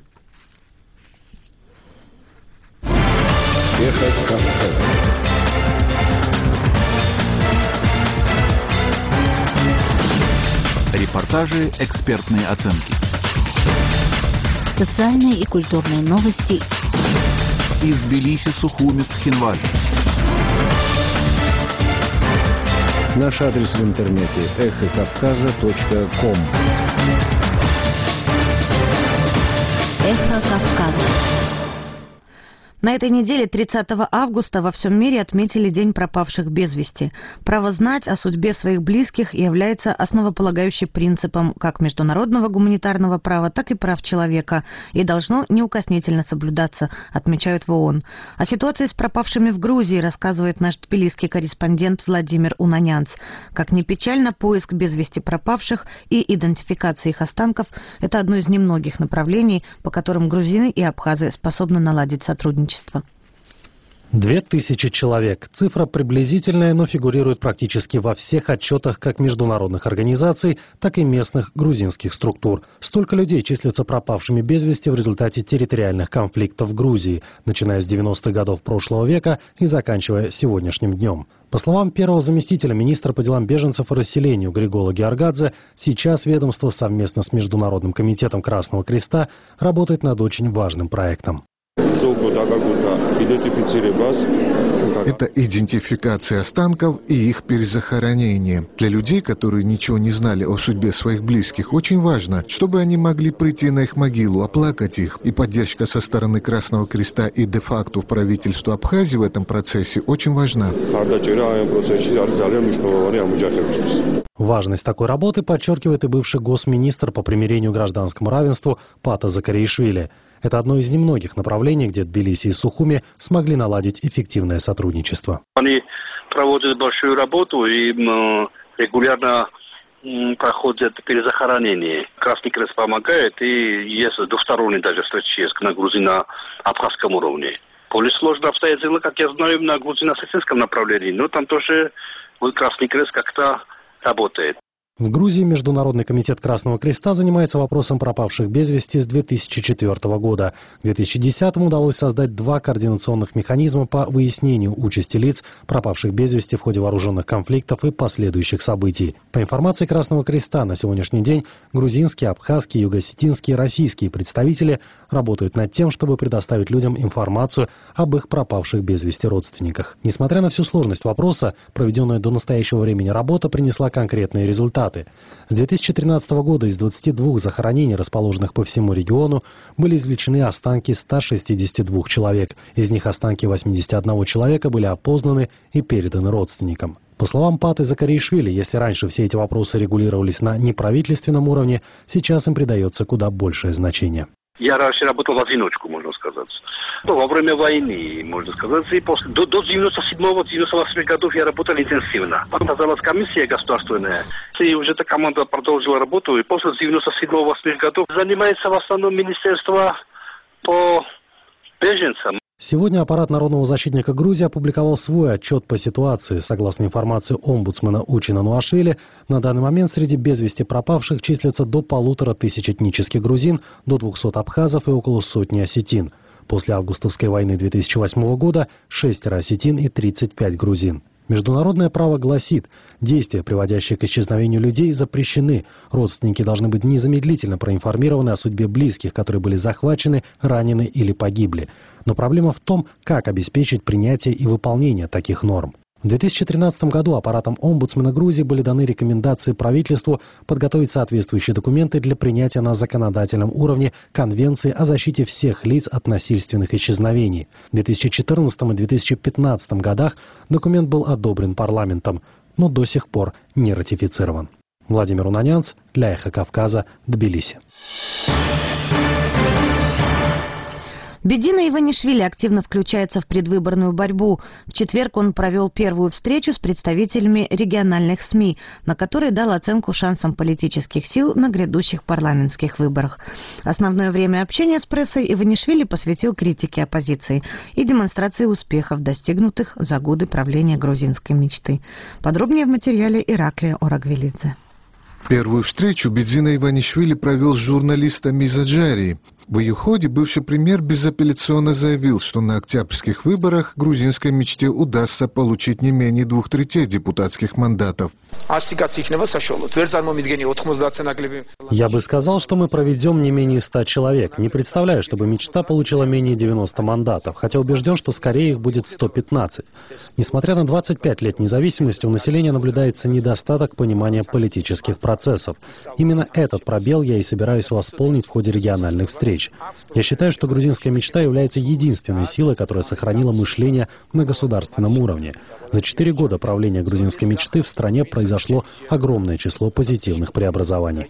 Репортажи, экспертные оценки. Социальные и культурные новости из Тбилиси, Сухуми, Цхинвали. Наш адрес в интернете эхокавказа.ком. Эхо Кавказа. На этой неделе, 30 августа, во всем мире отметили День пропавших без вести. Право знать о судьбе своих близких является основополагающим принципом как международного гуманитарного права, так и прав человека и должно неукоснительно соблюдаться, отмечают в ООН. О ситуации с пропавшими в Грузии рассказывает наш тбилисский корреспондент Владимир Унанянц. Как ни печально, поиск без вести пропавших и идентификация их останков – это одно из немногих направлений, по которым грузины и абхазы способны наладить сотрудничество. 2000 человек. Цифра приблизительная, но фигурирует практически во всех отчетах как международных организаций, так и местных грузинских структур. Столько людей числятся пропавшими без вести в результате территориальных конфликтов в Грузии, начиная с 90-х годов прошлого века и заканчивая сегодняшним днем. По словам первого заместителя министра по делам беженцев и расселению Григола Георгадзе, сейчас ведомство совместно с Международным комитетом Красного Креста работает над очень важным проектом. Это идентификация останков и их перезахоронение. Для людей, которые ничего не знали о судьбе своих близких, очень важно, чтобы они могли прийти на их могилу, оплакать их. И поддержка со стороны Красного Креста и де-факто правительству Абхазии в этом процессе очень важна. Важность такой работы подчеркивает и бывший госминистр по примирению и гражданскому равенству Пата Закаришвили. Это одно из немногих направлений, где Тбилиси и Сухуми смогли наладить эффективное сотрудничество. Они проводят большую работу и регулярно проходят перезахоронение. Красный Крест помогает, и есть двусторонние даже встречи на грузино-абхазском уровне. Более сложно обстоятельно, как я знаю, на грузино-осетинском направлении, но там тоже Красный Крест как-то работает. В Грузии Международный комитет Красного Креста занимается вопросом пропавших без вести с 2004 года. К 2010-му удалось создать 2 координационных механизма по выяснению участи лиц, пропавших без вести в ходе вооруженных конфликтов и последующих событий. По информации Красного Креста, на сегодняшний день грузинские, абхазские, юго-осетинские и российские представители работают над тем, чтобы предоставить людям информацию об их пропавших без вести родственниках. Несмотря на всю сложность вопроса, проведенная до настоящего времени работа принесла конкретные результаты. С 2013 года из 22 захоронений, расположенных по всему региону, были извлечены останки 162 человек. Из них останки 81 человека были опознаны и переданы родственникам. По словам Паты Закаришвили, если раньше все эти вопросы регулировались на неправительственном уровне, сейчас им придается куда большее значение. Я раньше работал в одиночку, можно сказать. Во время войны, можно сказать, и после, до 97-98 годов я работал интенсивно. Потом создалась комиссия государственная, и уже эта команда продолжила работу, и после 97-98 годов занимается в основном министерство по беженцам. Сегодня аппарат Народного защитника Грузии опубликовал свой отчет по ситуации. Согласно информации омбудсмена Учина Нуашвили, на данный момент среди без вести пропавших числятся до 1500 этнических грузин, до 200 абхазов и около сотни осетин. После августовской войны 2008 года 6 осетин и 35 грузин. Международное право гласит, действия, приводящие к исчезновению людей, запрещены. Родственники должны быть незамедлительно проинформированы о судьбе близких, которые были захвачены, ранены или погибли. Но проблема в том, как обеспечить принятие и выполнение таких норм. В 2013 году аппаратом омбудсмена Грузии были даны рекомендации правительству подготовить соответствующие документы для принятия на законодательном уровне Конвенции о защите всех лиц от насильственных исчезновений. В 2014 и 2015 годах документ был одобрен парламентом, но до сих пор не ратифицирован. Владимир Унанянц для Эхо Кавказа, Тбилиси. Бедина Иванишвили активно включается в предвыборную борьбу. В четверг он провел первую встречу с представителями региональных СМИ, на которой дал оценку шансам политических сил на грядущих парламентских выборах. Основное время общения с прессой Иванишвили посвятил критике оппозиции и демонстрации успехов, достигнутых за годы правления грузинской мечты. Подробнее в материале Ираклия Орагвелидзе. Первую встречу Бедина Иванишвили провел с журналистами из Аджарии. В ее ходе бывший премьер безапелляционно заявил, что на октябрьских выборах грузинской мечте удастся получить не менее 2/3 депутатских мандатов. Я бы сказал, что мы проведем не менее 100 человек. Не представляю, чтобы мечта получила менее 90 мандатов, хотя убежден, что скорее их будет 115. Несмотря на 25 лет независимости, у населения наблюдается недостаток понимания политических процессов. Именно этот пробел я и собираюсь восполнить в ходе региональных встреч. Я считаю, что грузинская мечта является единственной силой, которая сохранила мышление на государственном уровне. За 4 года правления грузинской мечты в стране произошло огромное число позитивных преобразований.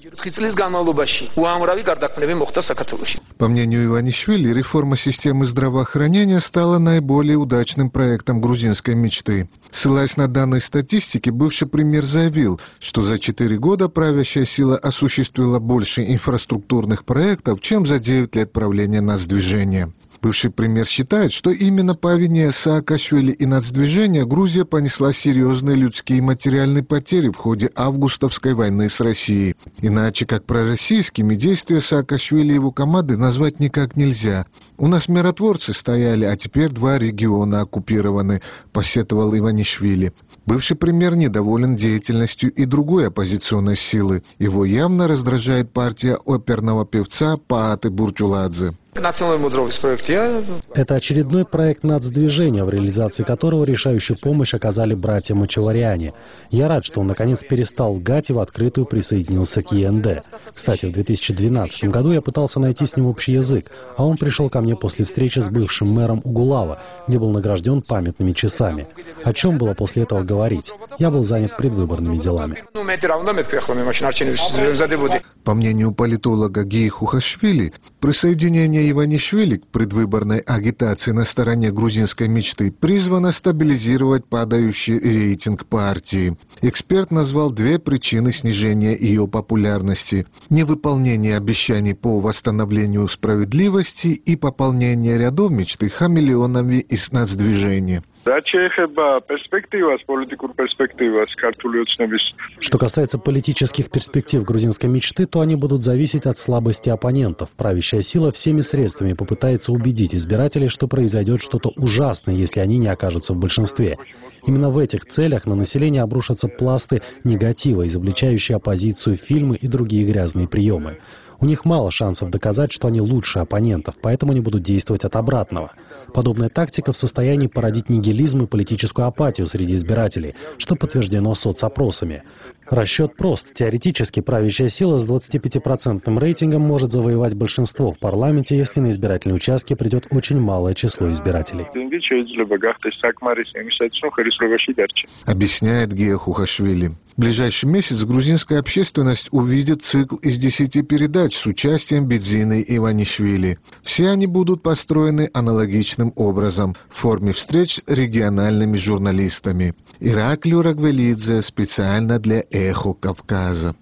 По мнению Иванишвили, реформа системы здравоохранения стала наиболее удачным проектом грузинской мечты. Ссылаясь на данные статистики, бывший премьер заявил, что за 4 года правящая сила осуществила больше инфраструктурных проектов, чем за 9 лет правления нацдвижения. Бывший премьер считает, что именно по вине Саакашвили и нацдвижения Грузия понесла серьезные людские и материальные потери в ходе августовской войны с Россией. Иначе как пророссийскими действия Саакашвили и его команды назвать никак нельзя. У нас миротворцы стояли, а теперь 2 региона оккупированы, посетовал Иванишвили. Бывший премьер недоволен деятельностью и другой оппозиционной силы. Его явно раздражает партия оперного певца Пааты Бурчуладзе. Это очередной проект нацдвижения, в реализации которого решающую помощь оказали братья Мачавариане. Я рад, что он наконец перестал лгать и в открытую присоединился к ЕНД. Кстати, в 2012 году я пытался найти с ним общий язык, а он пришел ко мне после встречи с бывшим мэром Угулава, где был награжден памятными часами. О чем было после этого говорить? Я был занят предвыборными делами. По мнению политолога Гии Хухашвили, присоединение Иванишвили к предвыборной агитации на стороне грузинской мечты призвано стабилизировать падающий рейтинг партии. Эксперт назвал 2 причины снижения ее популярности: невыполнение обещаний по восстановлению справедливости и пополнение рядов мечты хамелеонами из нацдвижения. Что касается политических перспектив грузинской мечты, то они будут зависеть от слабости оппонентов. Правящая сила всеми средствами попытается убедить избирателей, что произойдет что-то ужасное, если они не окажутся в большинстве. Именно в этих целях на население обрушатся пласты негатива, изобличающие оппозицию, фильмы и другие грязные приемы. У них мало шансов доказать, что они лучше оппонентов, поэтому они будут действовать от обратного. Подобная тактика в состоянии породить нигилизм и политическую апатию среди избирателей, что подтверждено соцопросами. Расчет прост. Теоретически правящая сила с 25% рейтингом может завоевать большинство в парламенте, если на избирательные участки придет очень малое число избирателей. Объясняет Гия Хухашвили. В ближайший месяц грузинская общественность увидит цикл из 10 передач с участием Бедзины Иванишвили. Все они будут построены аналогичным образом в форме встреч с региональными журналистами. Ираклио Рагвелидзе специально для «Эхо Кавказа».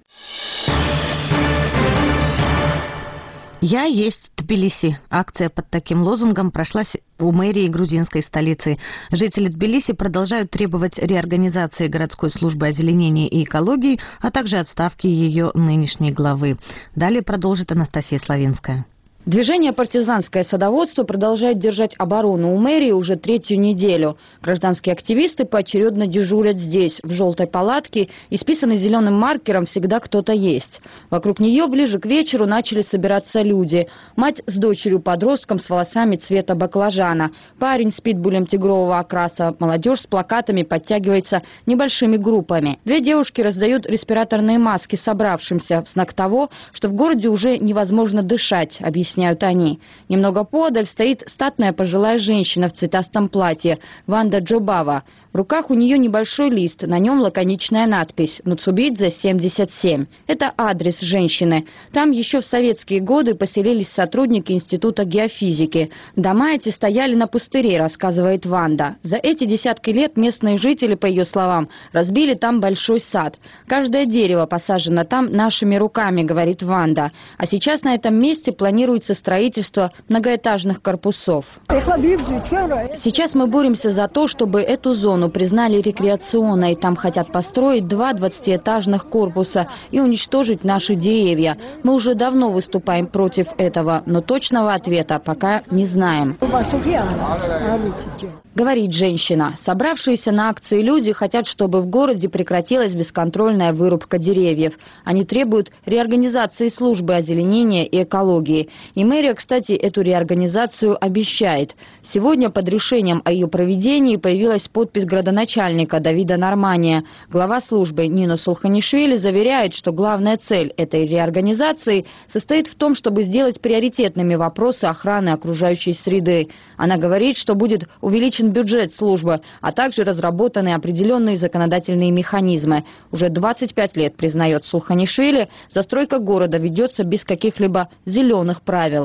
«Я есть Тбилиси». Акция под таким лозунгом прошла у мэрии грузинской столицы. Жители Тбилиси продолжают требовать реорганизации городской службы озеленения и экологии, а также отставки ее нынешней главы. Далее продолжит Анастасия Славинская. Движение «Партизанское садоводство» продолжает держать оборону у мэрии уже 3-ю неделю. Гражданские активисты поочередно дежурят здесь, в желтой палатке, исписанной зеленым маркером «Всегда кто-то есть». Вокруг нее ближе к вечеру начали собираться люди. Мать с дочерью-подростком с волосами цвета баклажана. Парень с питбулем тигрового окраса. Молодежь с плакатами подтягивается небольшими группами. 2 девушки раздают респираторные маски собравшимся в знак того, что в городе уже невозможно дышать, объясняют они. Немного подаль стоит статная пожилая женщина в цветастом платье Ванда Джобава. В руках у нее небольшой лист, на нем лаконичная надпись «Нуцубидзе 77». Это адрес женщины. Там еще в советские годы поселились сотрудники Института геофизики. Дома эти стояли на пустыре, рассказывает Ванда. За эти десятки лет местные жители, по ее словам, разбили там большой сад. Каждое дерево посажено там нашими руками, говорит Ванда. А сейчас на этом месте планируется строительство многоэтажных корпусов. Сейчас мы боремся за то, чтобы эту зону признали рекреационной. Там хотят построить 2 20-этажных корпуса и уничтожить наши деревья. Мы уже давно выступаем против этого, но точного ответа пока не знаем. Говорит женщина. Собравшиеся на акции люди хотят, чтобы в городе прекратилась бесконтрольная вырубка деревьев. Они требуют реорганизации службы озеленения и экологии. И мэрия, кстати, эту реорганизацию обещает. Сегодня под решением о ее проведении появилась подпись градоначальника Давида Нормания. Глава службы Нино Сулханишвили заверяет, что главная цель этой реорганизации состоит в том, чтобы сделать приоритетными вопросы охраны окружающей среды. Она говорит, что будет увеличен бюджет службы, а также разработаны определенные законодательные механизмы. Уже 25 лет, признает Сулханишвили, застройка города ведется без каких-либо зеленых правил. правил.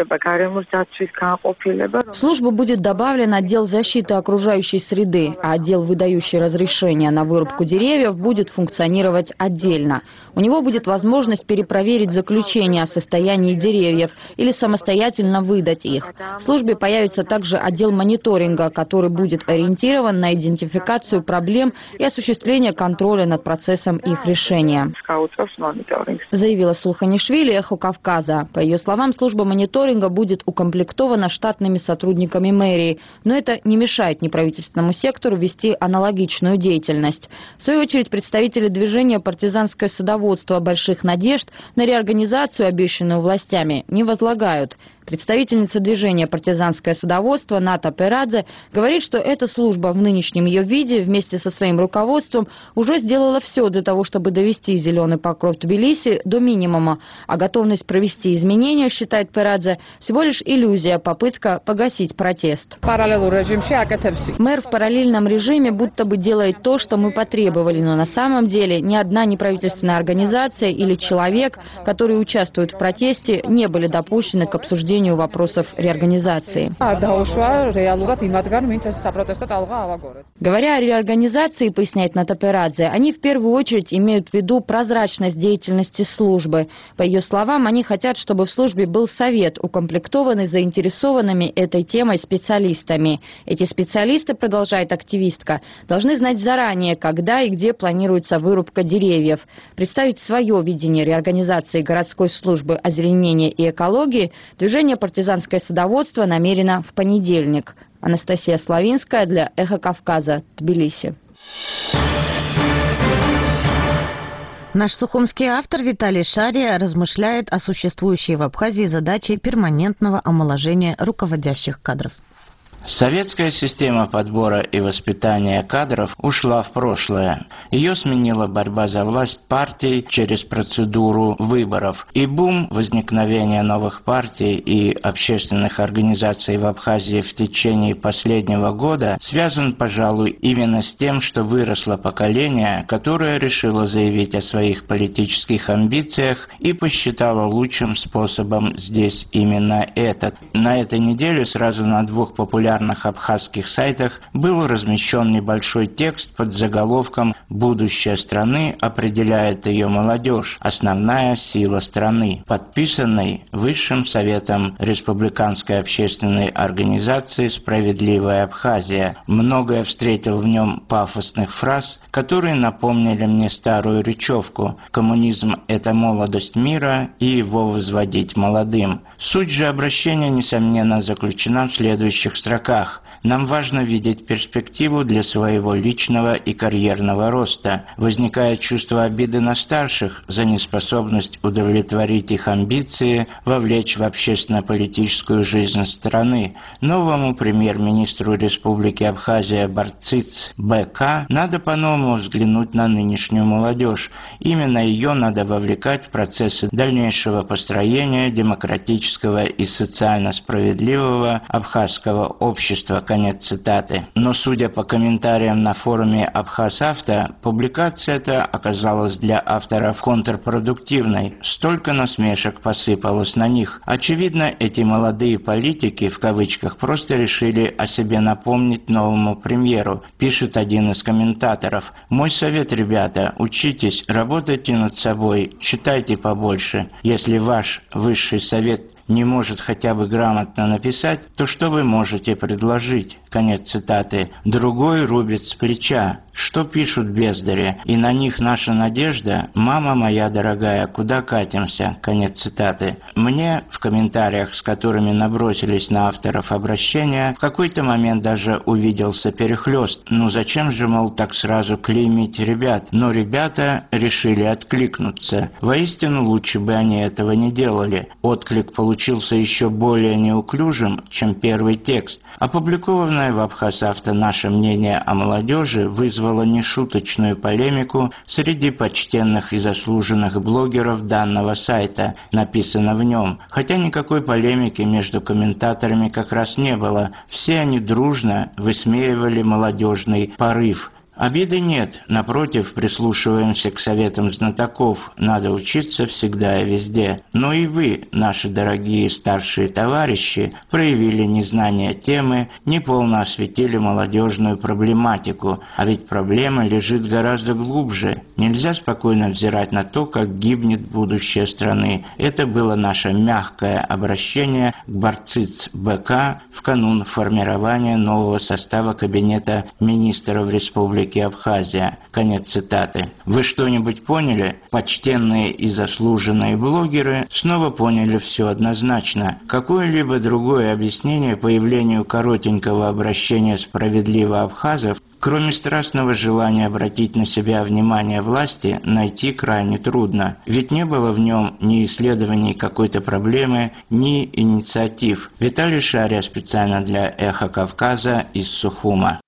В службу будет добавлен отдел защиты окружающей среды, а отдел, выдающий разрешение на вырубку деревьев, будет функционировать отдельно. У него будет возможность перепроверить заключение о состоянии деревьев или самостоятельно выдать их. В службе появится также отдел мониторинга, который будет ориентирован на идентификацию проблем и осуществление контроля над процессом их решения, заявила Сулханишвили «Эхо Кавказа». По ее словам, служба мониторинга будет укомплектована штатными сотрудниками мэрии, но это не мешает неправительственному сектору вести аналогичную деятельность. В свою очередь, представители движения «Партизанское садоводство» больших надежд на реорганизацию, обещанную властями, не возлагают. Представительница движения «Партизанское садоводство» Ната Перадзе говорит, что эта служба в нынешнем ее виде вместе со своим руководством уже сделала все для того, чтобы довести зеленый покров Тбилиси до минимума, а готовность провести изменения, считает Перадзе, всего лишь иллюзия, попытка погасить протест. Мэр в параллельном режиме будто бы делает то, что мы потребовали, но на самом деле ни одна неправительственная организация или человек, которые участвуют в протесте, не были допущены к обсуждению вопросов реорганизации. Говоря о реорганизации, поясняет Ната Перадзе, они в первую очередь имеют в виду прозрачность деятельности службы. По ее словам, они хотят, чтобы в службе был совет, укомплектованный заинтересованными этой темой специалистами. Эти специалисты, продолжает активистка, должны знать заранее, когда и где планируется вырубка деревьев. Представить свое видение реорганизации городской службы озеленения и экологии движение «Партизанское садоводство» намерено в понедельник. Анастасия Славинская для «Эхо Кавказа», Тбилиси. Наш сухумский автор Виталий Шария размышляет о существующей в Абхазии задаче перманентного омоложения руководящих кадров. Советская система подбора и воспитания кадров ушла в прошлое. Ее сменила борьба за власть партий через процедуру выборов. И бум возникновения новых партий и общественных организаций в Абхазии в течение последнего года связан, пожалуй, именно с тем, что выросло поколение, которое решило заявить о своих политических амбициях и посчитало лучшим способом здесь именно этот. На этой неделе сразу на двух популярных абхазских сайтах был размещен небольшой текст под заголовком «Будущее страны определяет ее молодежь. Основная сила страны», подписанный Высшим советом Республиканской общественной организации «Справедливая Абхазия». Многое встретил в нем пафосных фраз, которые напомнили мне старую речевку «Коммунизм – это молодость мира, и его возводить молодым». Суть же обращения, несомненно, заключена в следующих строках. Нам важно видеть перспективу для своего личного и карьерного роста. Возникает чувство обиды на старших за неспособность удовлетворить их амбиции, вовлечь в общественно-политическую жизнь страны. Новому премьер-министру Республики Абхазия Барциц БК надо по-новому взглянуть на нынешнюю молодежь. Именно ее надо вовлекать в процессы дальнейшего построения демократического и социально справедливого абхазского общества. Конец цитаты. Но, судя по комментариям на форуме Абхазавто, публикация эта оказалась для авторов контрпродуктивной. Столько насмешек посыпалось на них. Очевидно, эти молодые политики, в кавычках, просто решили о себе напомнить новому премьеру, пишет один из комментаторов. «Мой совет, ребята, учитесь, работайте над собой, читайте побольше. Если ваш высший совет не может хотя бы грамотно написать, то что вы можете предложить?» Конец цитаты. Другой рубит с плеча. Что пишут бездари? И на них наша надежда? Мама моя дорогая, куда катимся? Конец цитаты. Мне в комментариях, с которыми набросились на авторов обращения, в какой-то момент даже увиделся перехлёст. Ну зачем же, мол, так сразу клеймить ребят? Но ребята решили откликнуться. Воистину, лучше бы они этого не делали. Отклик получился еще более неуклюжим, чем первый текст. Опубликованное в Абхазавто наше мнение о молодежи вызвало нешуточную полемику среди почтенных и заслуженных блогеров данного сайта, написано в нем. Хотя никакой полемики между комментаторами как раз не было. Все они дружно высмеивали молодежный порыв. Обиды нет, напротив, прислушиваемся к советам знатоков, надо учиться всегда и везде. Но и вы, наши дорогие старшие товарищи, проявили незнание темы, неполно осветили молодежную проблематику, а ведь проблема лежит гораздо глубже. Нельзя спокойно взирать на то, как гибнет будущее страны. Это было наше мягкое обращение к Барциц БК в канун формирования нового состава Кабинета министров Республики Абхазия. Конец цитаты. Вы что-нибудь поняли? Почтенные и заслуженные блогеры снова поняли все однозначно. Какое-либо другое объяснение появлению коротенького обращения справедливо абхазов, кроме страстного желания обратить на себя внимание власти, найти крайне трудно. Ведь не было в нем ни исследований какой-то проблемы, ни инициатив. Виталий Шария специально для «Эхо Кавказа» из Сухума.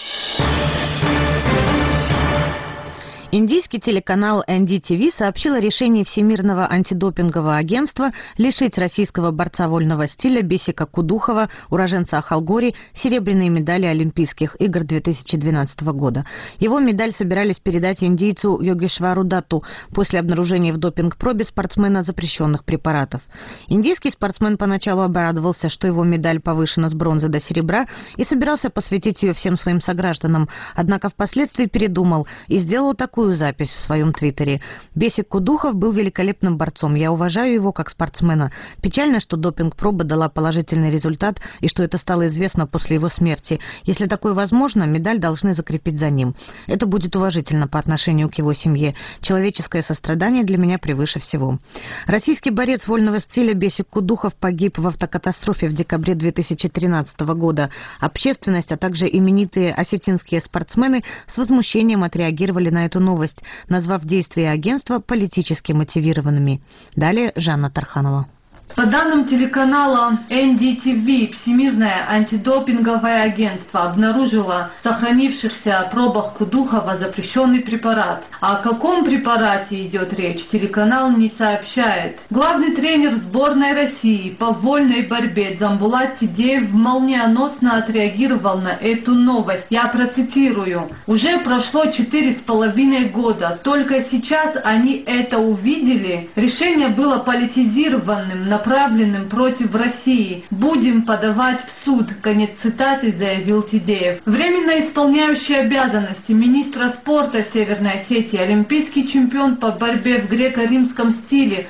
Индийский телеканал NDTV сообщил о решении Всемирного антидопингового агентства лишить российского борца вольного стиля Бесика Кудухова, уроженца Ахалгори, серебряной медали Олимпийских игр 2012 года. Его медаль собирались передать индийцу Йогешвару Датту после обнаружения в допинг-пробе спортсмена запрещенных препаратов. Индийский спортсмен поначалу обрадовался, что его медаль повышена с бронзы до серебра, и собирался посвятить ее всем своим согражданам, однако впоследствии передумал и сделал такую запись в своем твиттере. Бесик Кудухов был великолепным борцом. Я уважаю его как спортсмена. Печально, что допинг-проба дала положительный результат и что это стало известно после его смерти. Если такое возможно, медаль должны закрепить за ним. Это будет уважительно по отношению к его семье. Человеческое сострадание для меня превыше всего. Российский борец вольного стиля Бесик Кудухов погиб в автокатастрофе в декабре 2013 года. Общественность, а также именитые осетинские спортсмены с возмущением отреагировали на эту новость, назвав действия агентства политически мотивированными. Далее Жанна Тарханова. По данным телеканала NDTV, Всемирное антидопинговое агентство обнаружило в сохранившихся пробах Кудухова запрещенный препарат. О каком препарате идет речь, телеканал не сообщает. Главный тренер сборной России по вольной борьбе Дзамбулат Тидеев молниеносно отреагировал на эту новость. Я процитирую. «Уже прошло 4,5 года. Только сейчас они это увидели. Решение было политизированным, направленным против России. Будем подавать в суд», конец цитаты, заявил Тидеев. Временно исполняющий обязанности министра спорта Северной Осетии, олимпийский чемпион по борьбе в греко-римском стиле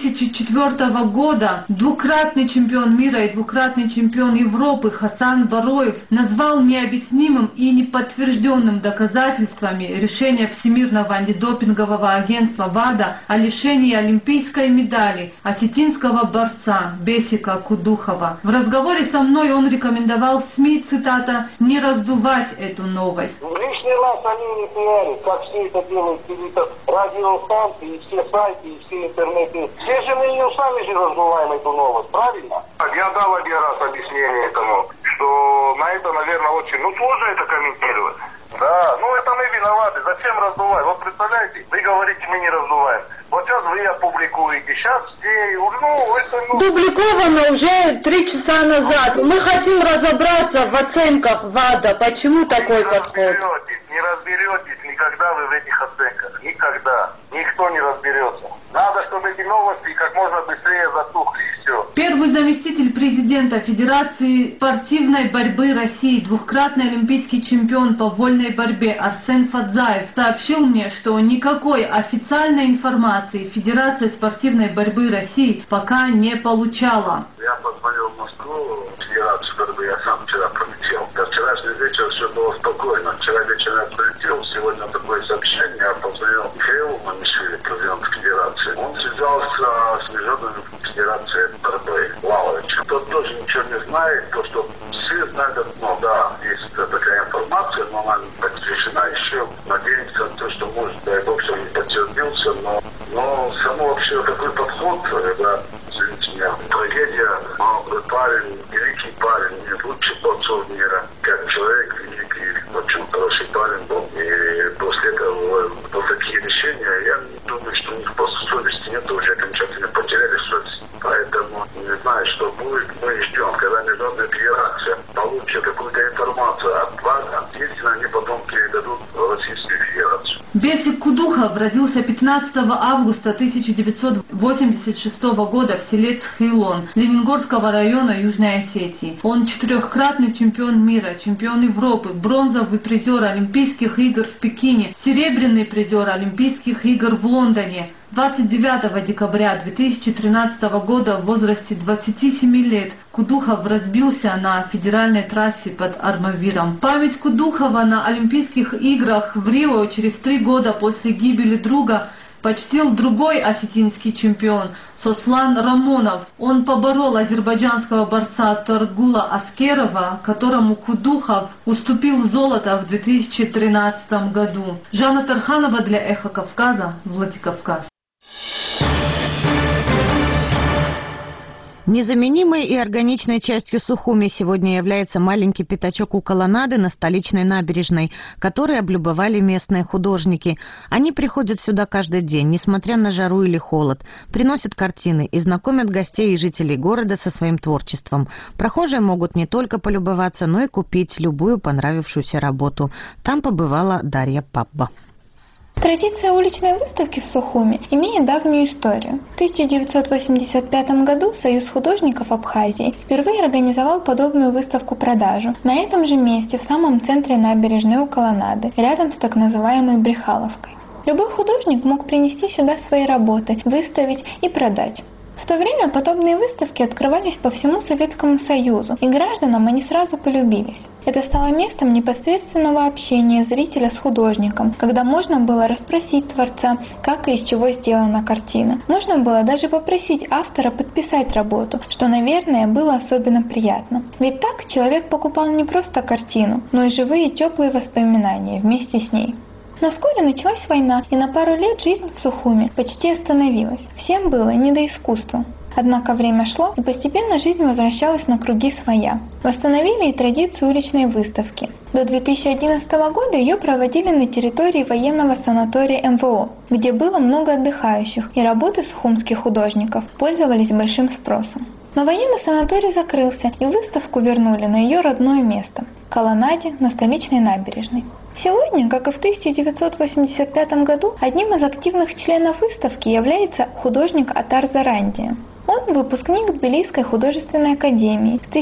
2004 года, двукратный чемпион мира и двукратный чемпион Европы Хасан Бароев назвал необъяснимым и неподтвержденным доказательствами решения Всемирного антидопингового агентства ВАДА о лишении олимпийской медали осетинского борца Бесика Кудухова. В разговоре со мной он рекомендовал в СМИ, цитата, «не раздувать эту новость». Лишний раз они не пиарят, как все это делают радиостанции, и все сайты, и все интернеты. Все же мы ее сами же раздуваем, эту новость, правильно? Я дал один раз объяснение этому, что на это, наверное, очень сложно это комментировать. Да, это мы виноваты. Зачем раздувать? Вот представляете, вы говорите, мы не раздуваем. Вот сейчас вы опубликуете, сейчас все, Публиковано уже 3 часа назад. Мы хотим разобраться в оценках ВАДА. Почему такой подход? Не разберетесь никогда вы в этих оценках. Никогда. Никто не разберется. Надо, чтобы эти новости как можно быстрее затухли, и все. Первый заместитель президента Федерации спортивной борьбы России, двукратный олимпийский чемпион по вольной борьбе Арсен Фадзаев сообщил мне, что никакой официальной информации Федерация спортивной борьбы России пока не получала. Я позвонил в Москву, в Федерацию борьбы, я сам вчера прилетел. До вчерашнего вечера все было спокойно. Вчера вечером я прилетел, сегодня такое сообщение, я позвонил Михаилу Мамишвили, президенту Федерации. Он связался с Международной Федерацией борьбы Лавовичем. Тот тоже ничего не знает, то, что все знают одно, да, есть такая информация, но она не подтверждена еще. Надеемся на то, что может, дай бог, что не подтвердился, но само вообще такой подход, это, извините меня, трагедия, молодой парень, великий парень, лучший борцов мира, как человек великий, очень хороший парень был, и после этого вот такие решения, я думаю, что у них просто совести нет, уже окончательно потеряли совесть. Поэтому не знаю, что будет, мы ждем, когда Международная Федерация получит какую-то информацию от ВАДА, естественно, они потом передадут в Кудухов родился 15 августа 1986 года в селе Цхилон Лениногорского района Южной Осетии. Он 4-кратный чемпион мира, чемпион Европы, бронзовый призер Олимпийских игр в Пекине, серебряный призер Олимпийских игр в Лондоне. 29 декабря 2013 года в возрасте 27 лет Кудухов разбился на федеральной трассе под Армавиром. Память Кудухова на Олимпийских играх в Рио через 3 года после гибели друга почтил другой осетинский чемпион Сослан Рамонов. Он поборол азербайджанского борца Торгула Аскерова, которому Кудухов уступил золото в 2013 году. Жанна Тарханова для Эхо Кавказа, Владикавказ. Незаменимой и органичной частью Сухуми сегодня является маленький пятачок у колоннады на столичной набережной, который облюбовали местные художники. Они приходят сюда каждый день, несмотря на жару или холод, приносят картины и знакомят гостей и жителей города со своим творчеством. Прохожие могут не только полюбоваться, но и купить любую понравившуюся работу. Там побывала Дарья Папба. Традиция уличной выставки в Сухуми имеет давнюю историю. В 1985 году Союз художников Абхазии впервые организовал подобную выставку-продажу на этом же месте, в самом центре набережной у колоннады, рядом с так называемой Брехаловкой. Любой художник мог принести сюда свои работы, выставить и продать. В то время подобные выставки открывались по всему Советскому Союзу, и гражданам они сразу полюбились. Это стало местом непосредственного общения зрителя с художником, когда можно было расспросить творца, как и из чего сделана картина. Можно было даже попросить автора подписать работу, что, наверное, было особенно приятно. Ведь так человек покупал не просто картину, но и живые теплые воспоминания вместе с ней. Но вскоре началась война, и на пару лет жизнь в Сухуми почти остановилась. Всем было не до искусства. Однако время шло, и постепенно жизнь возвращалась на круги своя. Восстановили и традицию уличной выставки. До 2011 года ее проводили на территории военного санатория МВО, где было много отдыхающих, и работы сухумских художников пользовались большим спросом. Но военный санаторий закрылся, и выставку вернули на ее родное место – к колоннаде на столичной набережной. Сегодня, как и в 1985 году, одним из активных членов выставки является художник Атар Зарандия. Он выпускник Тбилисской художественной академии. С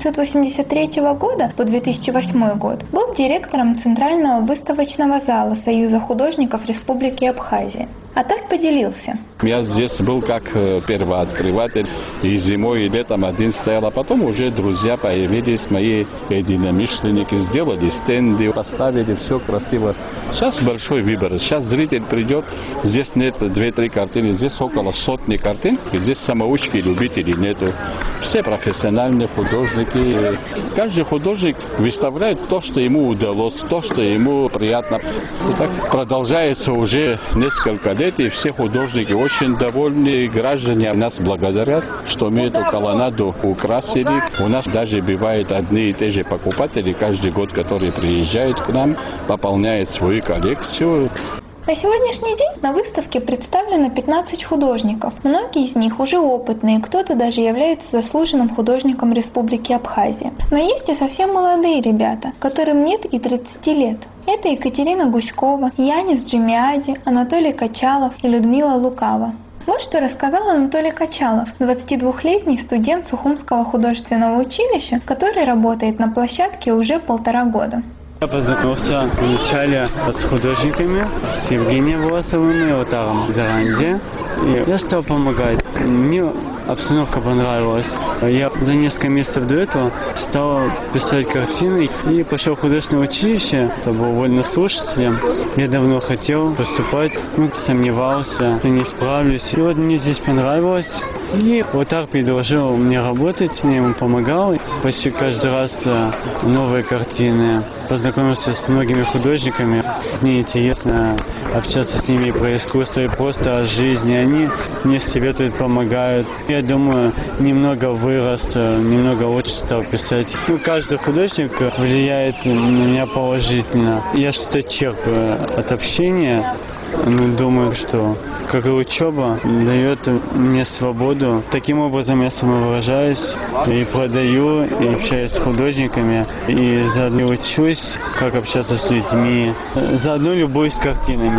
1983 года по 2008 год был директором Центрального выставочного зала Союза художников Республики Абхазия. Атар поделился. Я здесь был как первооткрыватель, и зимой, и летом один стоял, а потом уже друзья появились, мои единомышленники, сделали стенды, поставили все красиво. Сейчас большой выбор, сейчас зритель придет, здесь нет 2-3 картины, здесь около 100 картин, и здесь самоучки, любителей нету. Все профессиональные художники. Каждый художник выставляет то, что ему удалось, то, что ему приятно. И так продолжается уже несколько лет. И все художники очень довольны, граждане нас благодарят, что мы эту колоннаду украсили. У нас даже бывают одни и те же покупатели каждый год, которые приезжают к нам, пополняют свою коллекцию. На сегодняшний день на выставке представлено 15 художников. Многие из них уже опытные, кто-то даже является заслуженным художником Республики Абхазия. Но есть и совсем молодые ребята, которым нет и 30 лет. Это Екатерина Гуськова, Янис Джимиади, Анатолий Качалов и Людмила Лукава. Вот что рассказал Анатолий Качалов, 22-летний студент Сухумского художественного училища, который работает на площадке уже 1,5 года. Я познакомился вначале с художниками, с Евгением Волосовым и Атаром Зарандия. И я стал помогать. Мне обстановка понравилась. Я за несколько месяцев до этого стал писать картины и пошел в художественное училище. Это был вольнослушателем. Я давно хотел поступать, сомневался, что не справлюсь. И вот мне здесь понравилось. И Атар предложил мне работать, я ему помогал. Почти каждый раз новые картины. Познакомился с многими художниками. Мне интересно общаться с ними про искусство и просто о жизни. Они мне советуют, помогают. Я думаю, немного вырос, немного лучше стал писать. Каждый художник влияет на меня положительно. Я что-то черпаю от общения. Думаю, что как и учеба дает мне свободу. Таким образом я самовыражаюсь и продаю, и общаюсь с художниками, и заодно учусь, как общаться с людьми. Заодно любуюсь картинами.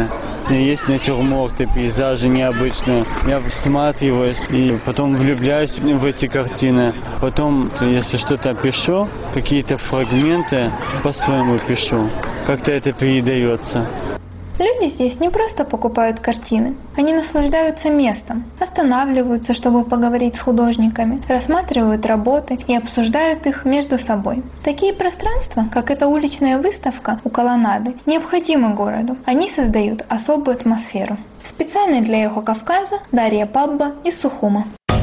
есть натюрморты, пейзажи необычные. Я всматриваюсь и потом влюбляюсь в эти картины. Потом, если что-то пишу, какие-то фрагменты по-своему пишу. Как-то это передается. Люди здесь не просто покупают картины, они наслаждаются местом, останавливаются, чтобы поговорить с художниками, рассматривают работы и обсуждают их между собой. Такие пространства, как эта уличная выставка у колоннады, необходимы городу. Они создают особую атмосферу. Специально для Эхо Кавказа Дарья Пабба из Сухума.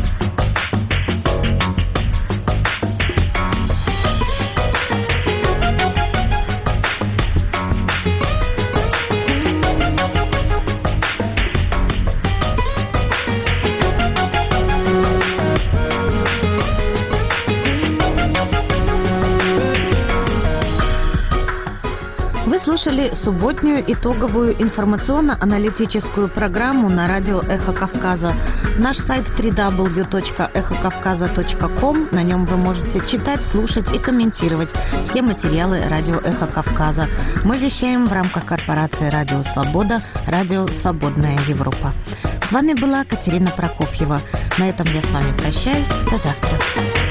Слушали субботнюю итоговую информационно-аналитическую программу на радио «Эхо Кавказа». Наш сайт www.эхокавказа.ком. На нем вы можете читать, слушать и комментировать все материалы радио «Эхо Кавказа». Мы вещаем в рамках корпорации «Радио Свобода», «Радио Свободная Европа». С вами была Катерина Прокофьева. На этом я с вами прощаюсь. До завтра.